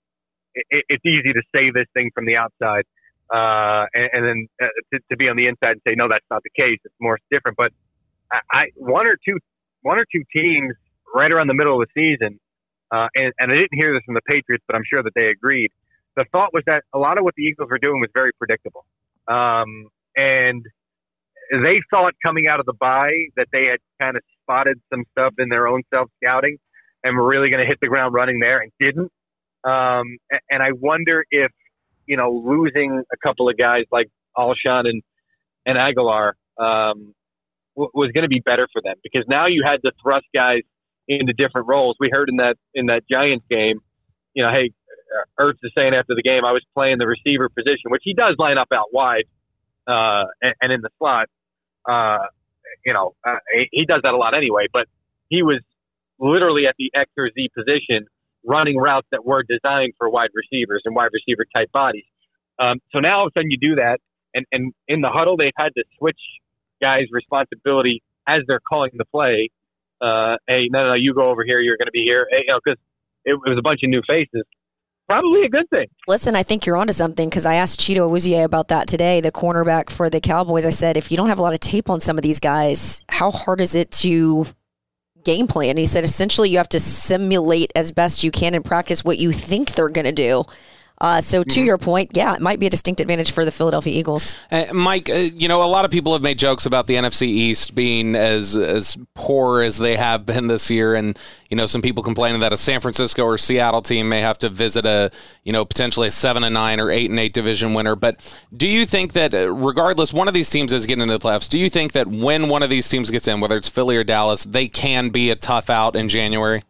it, it's easy to say this thing from the outside uh, and, and then uh, to, to be on the inside and say, no, that's not the case. It's more different. But I, I one or two one or two teams right around the middle of the season, uh, and, and I didn't hear this from the Patriots, but I'm sure that they agreed. The thought was that a lot of what the Eagles were doing was very predictable. Um, and they thought coming out of the bye that they had kind of spotted some stuff in their own self-scouting and were really going to hit the ground running there and didn't. Um, and I wonder if, you know, losing a couple of guys like Alshon and, and Aguilar um, w- was going to be better for them because now you had to thrust guys into different roles. We heard in that in that Giants game, you know, hey, Ertz is saying after the game, I was playing the receiver position, which he does line up out wide uh, and, and in the slot. Uh, you know, uh, he does that a lot anyway, but he was literally at the X or Z position running routes that were designed for wide receivers and wide receiver type bodies. Um, so now all of a sudden you do that, and, and in the huddle, they've had to switch guys' responsibility as they're calling the play. Uh, hey, no, no, no, you go over here. You're going to be here. Hey, you know, because it, it was a bunch of new faces. Probably a good thing. Listen, I think you're onto something because I asked Cheeto Awuzie about that today, the cornerback for the Cowboys. I said, if you don't have a lot of tape on some of these guys, how hard is it to game plan? He said, essentially, you have to simulate as best you can in practice what you think they're going to do. Uh, so to mm-hmm. your point, yeah, it might be a distinct advantage for the Philadelphia Eagles. Uh, Mike, uh, you know, a lot of people have made jokes about the N F C East being as as poor as they have been this year. And, you know, some people complaining that a San Francisco or Seattle team may have to visit a, you know, potentially a seven and nine or eight and eight division winner. But do you think that uh, regardless, one of these teams is getting into the playoffs, do you think that when one of these teams gets in, whether it's Philly or Dallas, they can be a tough out in January?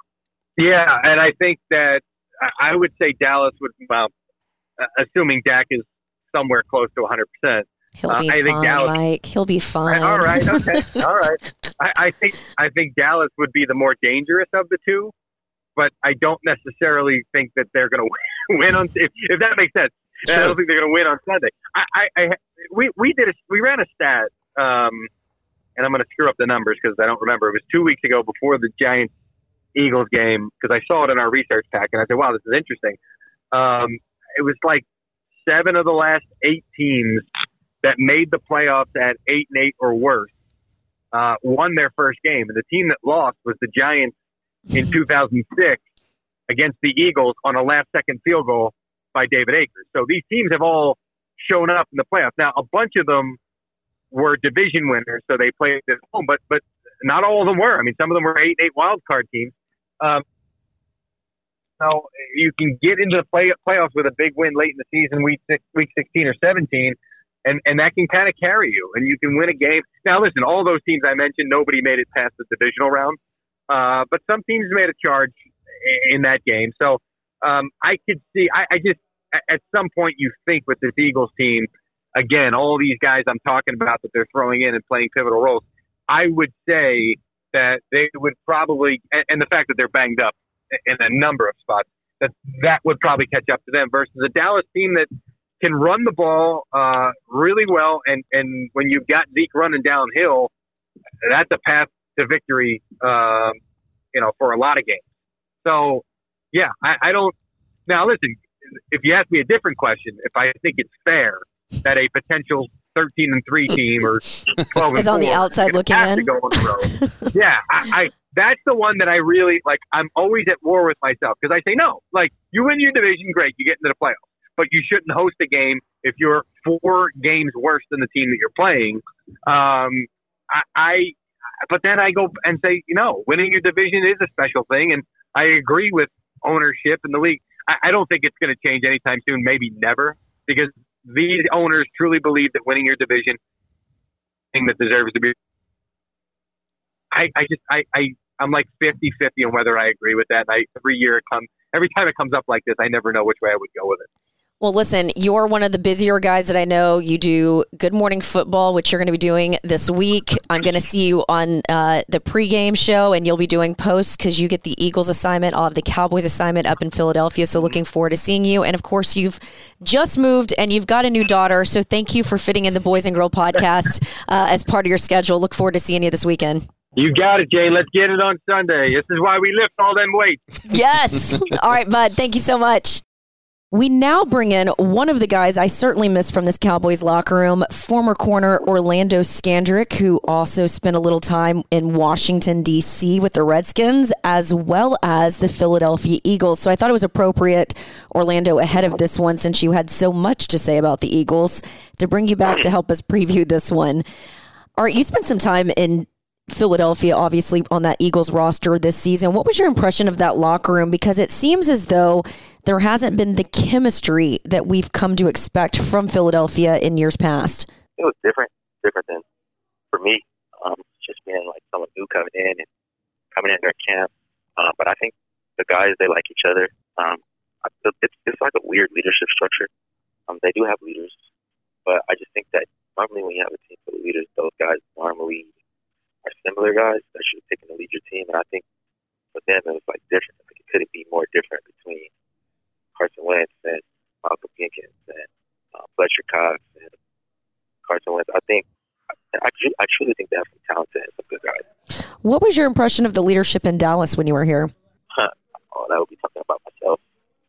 Yeah, and I think that I would say Dallas would, well, assuming Dak is somewhere close to one hundred percent. He'll be uh, I fine, think Dallas, Mike. He'll be fine. All right, okay, all right. I, I think I think Dallas would be the more dangerous of the two, but I don't necessarily think that they're going to win on. If, if that makes sense, sure. I don't think they're going to win on Sunday. I, I, I we we did a, we ran a stat, um, and I'm going to screw up the numbers because I don't remember. It was two weeks ago before the Giants Eagles game because I saw it in our research pack and I said, wow, this is interesting. Um, it was like seven of the last eight teams that made the playoffs at eight and eight or worse uh, won their first game. And the team that lost was the Giants in two thousand six against the Eagles on a last second field goal by David Akers. So these teams have all shown up in the playoffs. Now, a bunch of them were division winners, so they played at home, but, but not all of them were. I mean, some of them were eight and eight wild card teams. Um, so you can get into the play, playoffs with a big win late in the season, week six, week sixteen or seventeen, and, and that can kind of carry you, and you can win a game. Now, listen, all those teams I mentioned, nobody made it past the divisional round, uh, but some teams made a charge in that game. So um, I could see, I, I just, at some point you think with this Eagles team, again, all these guys I'm talking about that they're throwing in and playing pivotal roles, I would say that they would probably, and the fact that they're banged up in a number of spots, that that would probably catch up to them versus a Dallas team that can run the ball uh, really well. And, and when you've got Zeke running downhill, that's a path to victory, um, you know, for a lot of games. So, yeah, I, I don't. Now, listen, if you ask me a different question, if I think it's fair that a potential thirteen and three team or twelve and is on the outside looking in. To go on the road. yeah, I, I that's the one that I really like. I'm always at war with myself because I say no. Like you win your division, great, you get into the playoffs, but you shouldn't host a game if you're four games worse than the team that you're playing. Um, I, I but then I go and say, you know, winning your division is a special thing, and I agree with ownership in the league. I, I don't think it's going to change anytime soon. Maybe never, because these owners truly believe that winning your division thing that deserves to be. I, I just I, I I'm like fifty-fifty on whether I agree with that. And I, every year it comes, every time it comes up like this, I never know which way I would go with it. Well, listen, you're one of the busier guys that I know. You do Good Morning Football, which you're going to be doing this week. I'm going to see you on uh, the pregame show, and you'll be doing posts because you get the Eagles assignment. I'll have the Cowboys assignment up in Philadelphia, so looking forward to seeing you. And, of course, you've just moved, and you've got a new daughter, so thank you for fitting in the Boys and Girl podcast uh, as part of your schedule. Look forward to seeing you this weekend. You got it, Jane. Let's get it on Sunday. This is why we lift all them weights. Yes. All right, bud. Thank you so much. We now bring in one of the guys I certainly missed from this Cowboys locker room, former corner Orlando Scandrick, who also spent a little time in Washington, D C with the Redskins, as well as the Philadelphia Eagles. So I thought it was appropriate, Orlando, ahead of this one, since you had so much to say about the Eagles, to bring you back to help us preview this one. All right, you spent some time in Philadelphia, obviously, on that Eagles roster this season. What was your impression of that locker room? Because it seems as though there hasn't been the chemistry that we've come to expect from Philadelphia in years past. It was different, different than for me, um, just being like someone new coming in and coming in their camp. Uh, but I think the guys, they like each other. Um, it's, it's like a weird leadership structure. Um, they do have leaders, but I just think that normally when you have a team full of leaders, those guys normally are similar guys that should have taken to lead your team. And I think for them, it was like different. Like it couldn't be more different between Carson Wentz and Malcolm Jenkins and uh, Fletcher Cox and Carson Wentz. I think, I, I truly think they have some talented and some good guys. What was your impression of the leadership in Dallas when you were here? Huh. Oh, that would be talking about myself.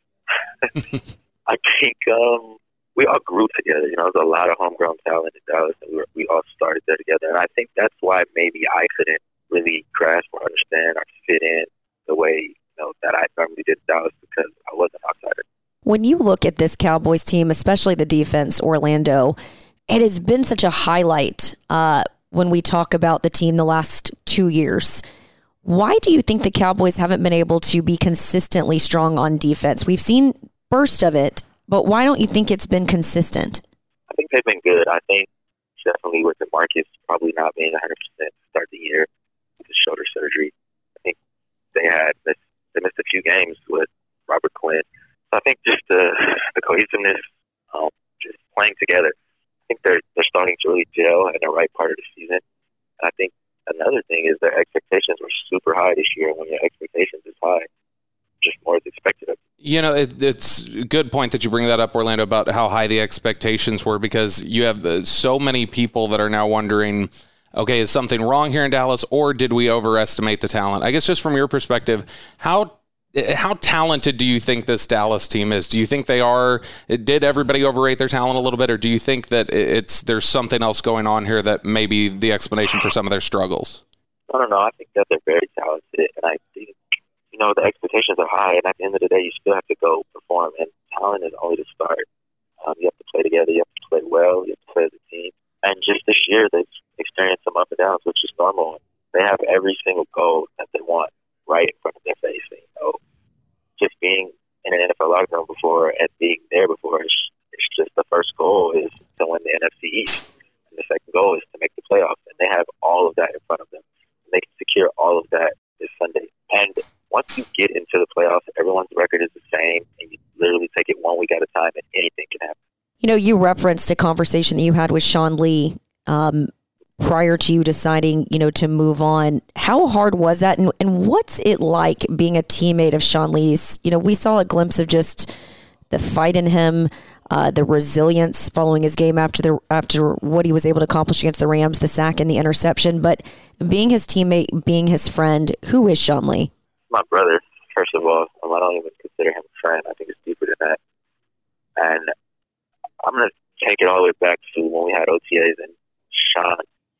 I think um, we all grew together. You know, there's a lot of homegrown talent in Dallas, and we, were, we all started there together. And I think that's why maybe I couldn't really grasp or understand or fit in the way know, that I normally did in Dallas because I was an outsider. When you look at this Cowboys team, especially the defense, Orlando, it has been such a highlight uh, when we talk about the team the last two years. Why do you think the Cowboys haven't been able to be consistently strong on defense? We've seen bursts of it, but why don't you think it's been consistent? I think they've been good. I think definitely with DeMarcus probably not being one hundred percent to start the year with his shoulder surgery. I think they had missed They missed a few games with Robert Quinn. So I think just the, the cohesiveness, um, just playing together, I think they're they're starting to really gel in the right part of the season. And I think another thing is their expectations were super high this year. When your expectations is high, just more is expected of you. You know, it, it's a good point that you bring that up, Orlando, about how high the expectations were, because you have uh, so many people that are now wondering, okay, is something wrong here in Dallas, or did we overestimate the talent? I guess just from your perspective, how how talented do you think this Dallas team is? Do you think they are? Did everybody overrate their talent a little bit, or do you think that it's there's something else going on here that may be the explanation for some of their struggles? I don't know. I think that they're very talented, and I think, you know, the expectations are high, and at the end of the day, you still have to go perform, and talent is only the start. Um, you have to play together. You have to play well. You have to play as a team. And just this year, they've experienced some up and downs, which is normal. They have every single goal that they want right in front of their face. You know, just being in an N F L locker room before and being there before, it's, it's just the first goal is to win the N F C East. And the second goal is to make the playoffs. And they have all of that in front of them. And they can secure all of that this Sunday. And once you get into the playoffs, everyone's record is the same. And you literally take it one week at a time, and anything can happen. You know, you referenced a conversation that you had with Sean Lee um, prior to you deciding, you know, to move on. How hard was that? And, and what's it like being a teammate of Sean Lee's? You know, we saw a glimpse of just the fight in him, uh, the resilience following his game after the after what he was able to accomplish against the Rams, the sack and the interception. But being his teammate, being his friend, who is Sean Lee? My brother, first of all. I don't even consider him a friend. I think it's deeper than that. And I'm going to take it all the way back to when we had O T As and Sean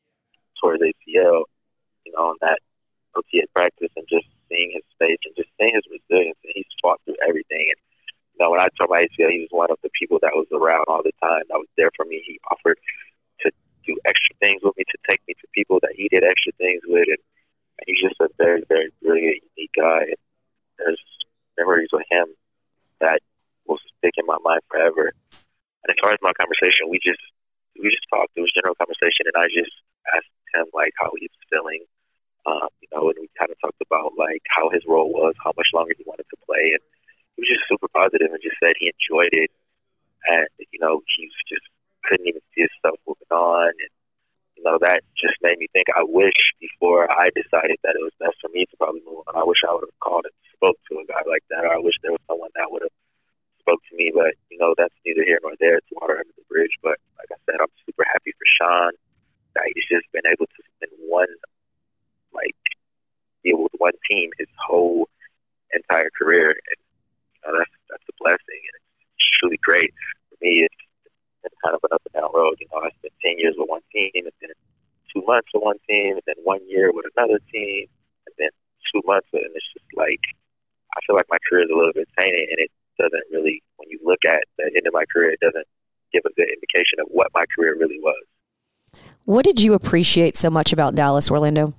tore his A C L, you know, on that O T A practice, and just seeing his face and just seeing his resilience. And he's fought through everything. And, you know, when I tore my A C L, he was one of the people that was around all the time, that was there for me. He offered to do extra things with me, to take me to people that he did extra things with. And, and he's just a very, very brilliant, unique guy. And there's memories with him that will stick in my mind forever. And as far as my conversation, we just we just talked. It was general conversation, and I just asked him like how he was feeling Um, you know, and we kind of talked about like how his role was, how much longer he wanted to play, and he was just super positive and just said he enjoyed it, and you know, he just couldn't even see his stuff moving on, and you know, that just made me think. I wish before I decided that it was best for me to probably move on, I wish I would have called and spoke to a guy like that, or I wish there was someone that would have spoke to me. But you know, that's neither here nor there. It's water under the bridge. But like I said, I'm super happy for Sean that he's just been able to spend one. like deal with one team his whole entire career, and you know, that's that's a blessing, and it's truly great for me. It's been kind of an up and down road. You know, I spent ten years with one team, and then two months with one team, and then one year with another team, and then two months with, and it's just like I feel like my career is a little bit tainted, and it doesn't really. When you look at the end of my career, it doesn't give a good indication of what my career really was. What did you appreciate so much about Dallas, Orlando?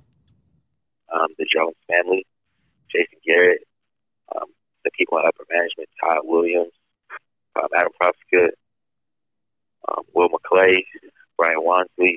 Um, the Jones family, Jason Garrett, um, the people in upper management, Todd Williams, um, Adam Proskett, um, Will McClay, Brian Wansley,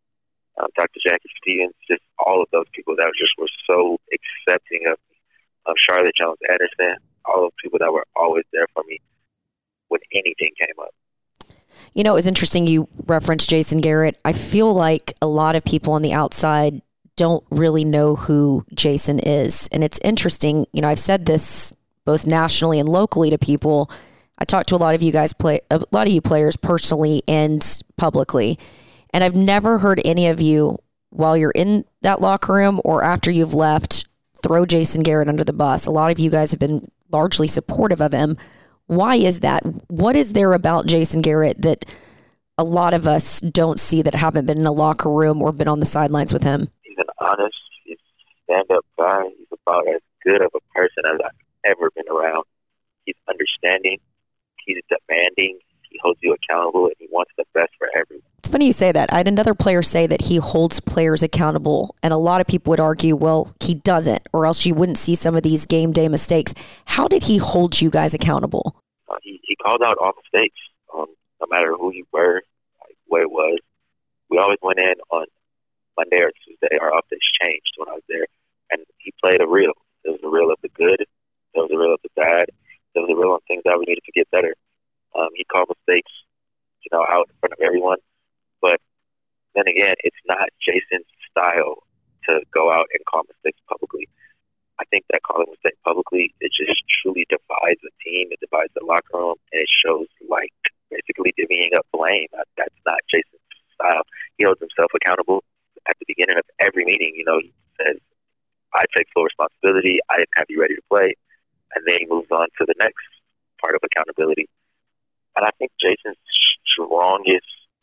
um, Doctor Jackie Stevens, just all of those people that just were so accepting of me. Um, Charlotte Jones Anderson, all those people that were always there for me when anything came up. You know, it was interesting you referenced Jason Garrett. I feel like a lot of people on the outside don't really know who Jason is. And it's interesting, you know, I've said this both nationally and locally to people. I talked to a lot of you guys, play a lot of you players personally and publicly. And I've never heard any of you, while you're in that locker room or after you've left, throw Jason Garrett under the bus. A lot of you guys have been largely supportive of him. Why is that? What is there about Jason Garrett that a lot of us don't see that haven't been in a locker room or been on the sidelines with him? He's an honest, he's a stand-up guy. He's about as good of a person as I've ever been around. He's understanding. He's demanding. He holds you accountable, and he wants the best for everyone. It's funny you say that. I had another player say that he holds players accountable, and a lot of people would argue, well, he doesn't, or else you wouldn't see some of these game day mistakes. How did he hold you guys accountable? Uh, he, he called out all mistakes, um, no matter who you were, like what it was. We always went in on Monday or Tuesday. Our updates changed when I was there, and he played a reel. There was a reel of the good. There was a reel of the bad. There was a reel on things that we needed to get better. Um, he called mistakes, you know, out in front of everyone. But then again, it's not Jason's style to go out and call mistakes publicly. I think that calling mistakes publicly, it just truly divides the team. It divides the locker room, and it shows, like, basically divvying up blame. That's not Jason's style. He holds himself accountable at the beginning of every meeting. You know, he says, I take full responsibility. I didn't have you ready to play. And then he moves on to the next part of accountability. And I think Jason's strongest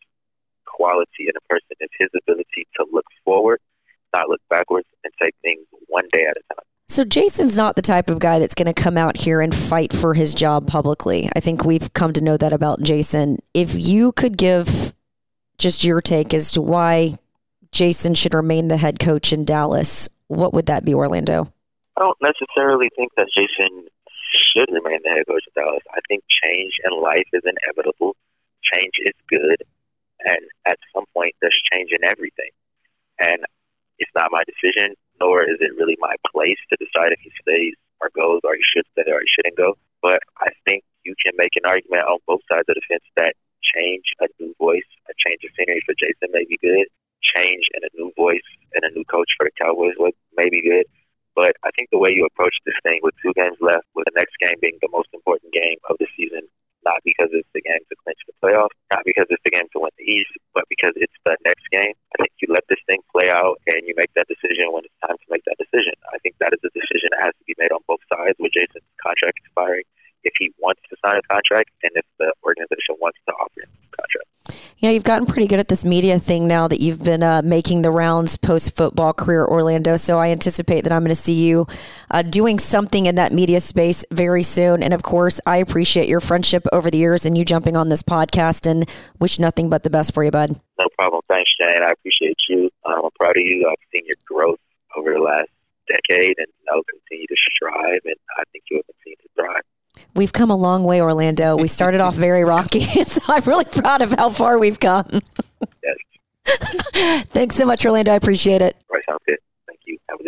quality in a person is his ability to look forward, not look backwards, and take things one day at a time. So Jason's not the type of guy that's going to come out here and fight for his job publicly. I think we've come to know that about Jason. If you could give just your take as to why Jason should remain the head coach in Dallas, what would that be, Orlando? I don't necessarily think that Jason should remain the head coach of Dallas. I think change in life is inevitable. Change is good. And at some point, there's change in everything. And it's not my decision, nor is it really my place to decide if he stays or goes, or he should stay or he shouldn't go. But I think you can make an argument on both sides of the fence that change, a new voice, a change of scenery for Jason may be good. Change and a new voice and a new coach for the Cowboys may be good. But I think the way you approach this thing with two games left, with the next game being the most important game of the season, not because it's the game to clinch the playoffs, not because it's the game to win the East, but because it's the next game. I think you let this thing play out and you make that decision when it's time to make that decision. I think that is a decision that has to be made on both sides with Jason's contract expiring, if he wants to sign a contract and if the organization wants to offer him a contract. You know, you've gotten pretty good at this media thing now that you've been uh, making the rounds post-football career, Orlando. So I anticipate that I'm going to see you uh, doing something in that media space very soon. And, of course, I appreciate your friendship over the years and you jumping on this podcast, and wish nothing but the best for you, bud. No problem. Thanks, Shane. I appreciate you. Um, I'm proud of you. I've seen your growth over the last decade, and I'll continue to strive, and I think you'll continue to thrive. We've come a long way, Orlando. We started off very rocky, so I'm really proud of how far we've come. Yes. Thanks so much, Orlando. I appreciate it. All right, sounds good. Thank you. Have a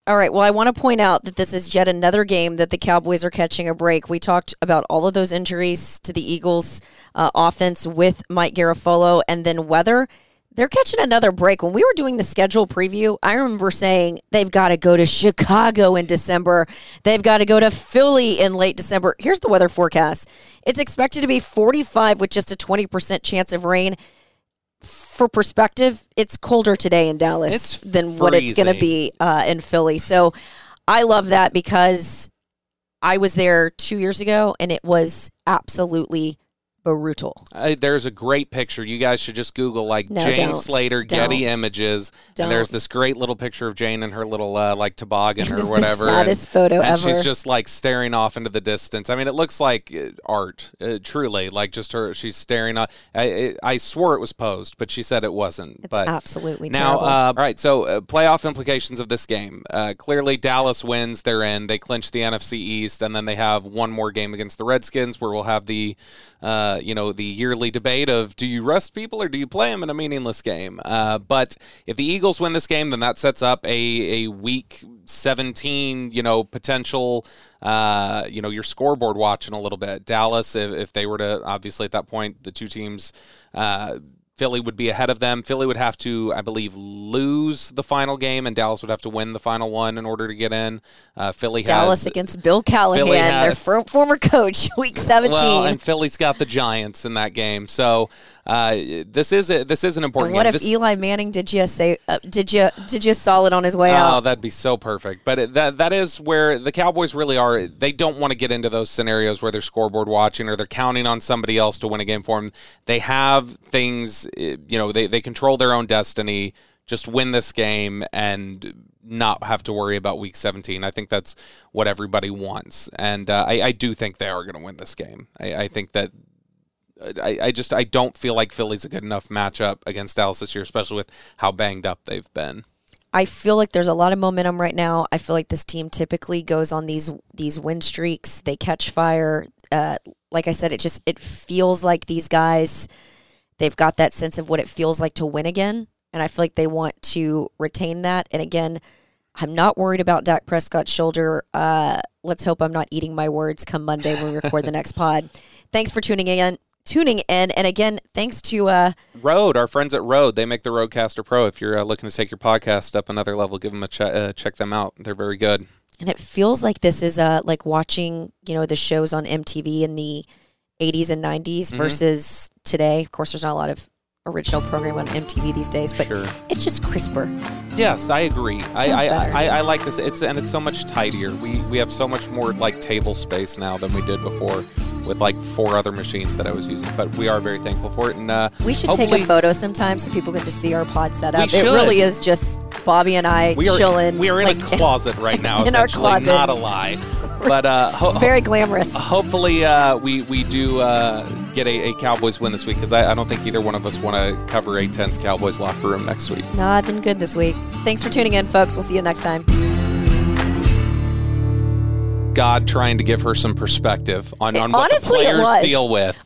All right, well, I want to point out that this is yet another game that the Cowboys are catching a break. We talked about all of those injuries to the Eagles uh, offense with Mike Garafolo and then weather. They're catching another break. When we were doing the schedule preview, I remember saying they've got to go to Chicago in December. They've got to go to Philly in late December. Here's the weather forecast. It's expected to be forty-five with just a twenty percent chance of rain. For perspective, it's colder today in Dallas it's than what it's going to be uh, in Philly. So I love that because I was there two years ago, and it was absolutely brutal. Uh, there's a great picture. You guys should just Google like no, Jane don't. Slater don't. Getty Images, don't. and there's this great little picture of Jane in her little uh, like toboggan or whatever. The saddest and, photo and ever. She's just like staring off into the distance. I mean, it looks like uh, art, uh, truly. Like just her, she's staring off. I, I swore it was posed, but she said it wasn't. It's but absolutely now, terrible. Uh, all right. So uh, playoff implications of this game. Uh, clearly, Dallas wins. They're in. They clinch the N F C East, and then they have one more game against the Redskins, where we'll have the, uh, you know, the year. Debate of do you rest people or do you play them in a meaningless game? Uh, but if the Eagles win this game, then that sets up a, a week seventeen, you know, potential, uh, you know, your scoreboard watching a little bit. Dallas, if, if they were to, obviously at that point, the two teams, uh, Philly would be ahead of them. Philly would have to, I believe, lose the final game, and Dallas would have to win the final one in order to get in. Uh, Philly Dallas has, against Bill Callahan, has, their for, former coach, week seventeen. Well, and Philly's got the Giants in that game, so uh, this is a, this is an important and what game. if this, Eli Manning did you say uh, did you did you saw it on his way oh, out? Oh, that'd be so perfect. But it, that that is where the Cowboys really are. They don't want to get into those scenarios where they're scoreboard watching or they're counting on somebody else to win a game for them. They have things, you know, they, they control their own destiny. Just win this game and not have to worry about week seventeen. I think that's what everybody wants. And uh, I, I do think they are going to win this game. I, I think that I, I just I don't feel like Philly's a good enough matchup against Dallas this year, especially with how banged up they've been. I feel like there's a lot of momentum right now. I feel like this team typically goes on these these win streaks. They catch fire. Uh, like I said, it just it feels like these guys, they've got that sense of what it feels like to win again. And I feel like they want to retain that. And again, I'm not worried about Dak Prescott's shoulder. Uh, let's hope I'm not eating my words come Monday when we record the next pod. Thanks for tuning in. Tuning in, and again, thanks to uh, Rode, our friends at Rode. They make the Rodecaster Pro. If you're uh, looking to take your podcast up another level, give them a ch- uh, check them out. They're very good. And it feels like this is uh, like watching, you know, the shows on M T V in the eighties and nineties mm-hmm. versus today. Of course, there's not a lot of original program on M T V these days, but sure. It's just crisper. Yes, I agree. I I, I I like this. It's and it's so much tidier. We we have so much more like table space now than we did before with like four other machines that I was using. But we are very thankful for it. And uh, we should take a photo sometime so people can just see our pod setup. We it should. really is just Bobby and I we are, chilling. We are in like, a closet right now. in our closet, not a lie. But uh, ho- very glamorous. Hopefully, uh, we we do uh, get a, a Cowboys win this week because I, I don't think either one of us want to cover a tense Cowboys locker room next week. No, I've been good this week. Thanks for tuning in, folks. We'll see you next time. God trying to give her some perspective on, on what Honestly, the players deal with.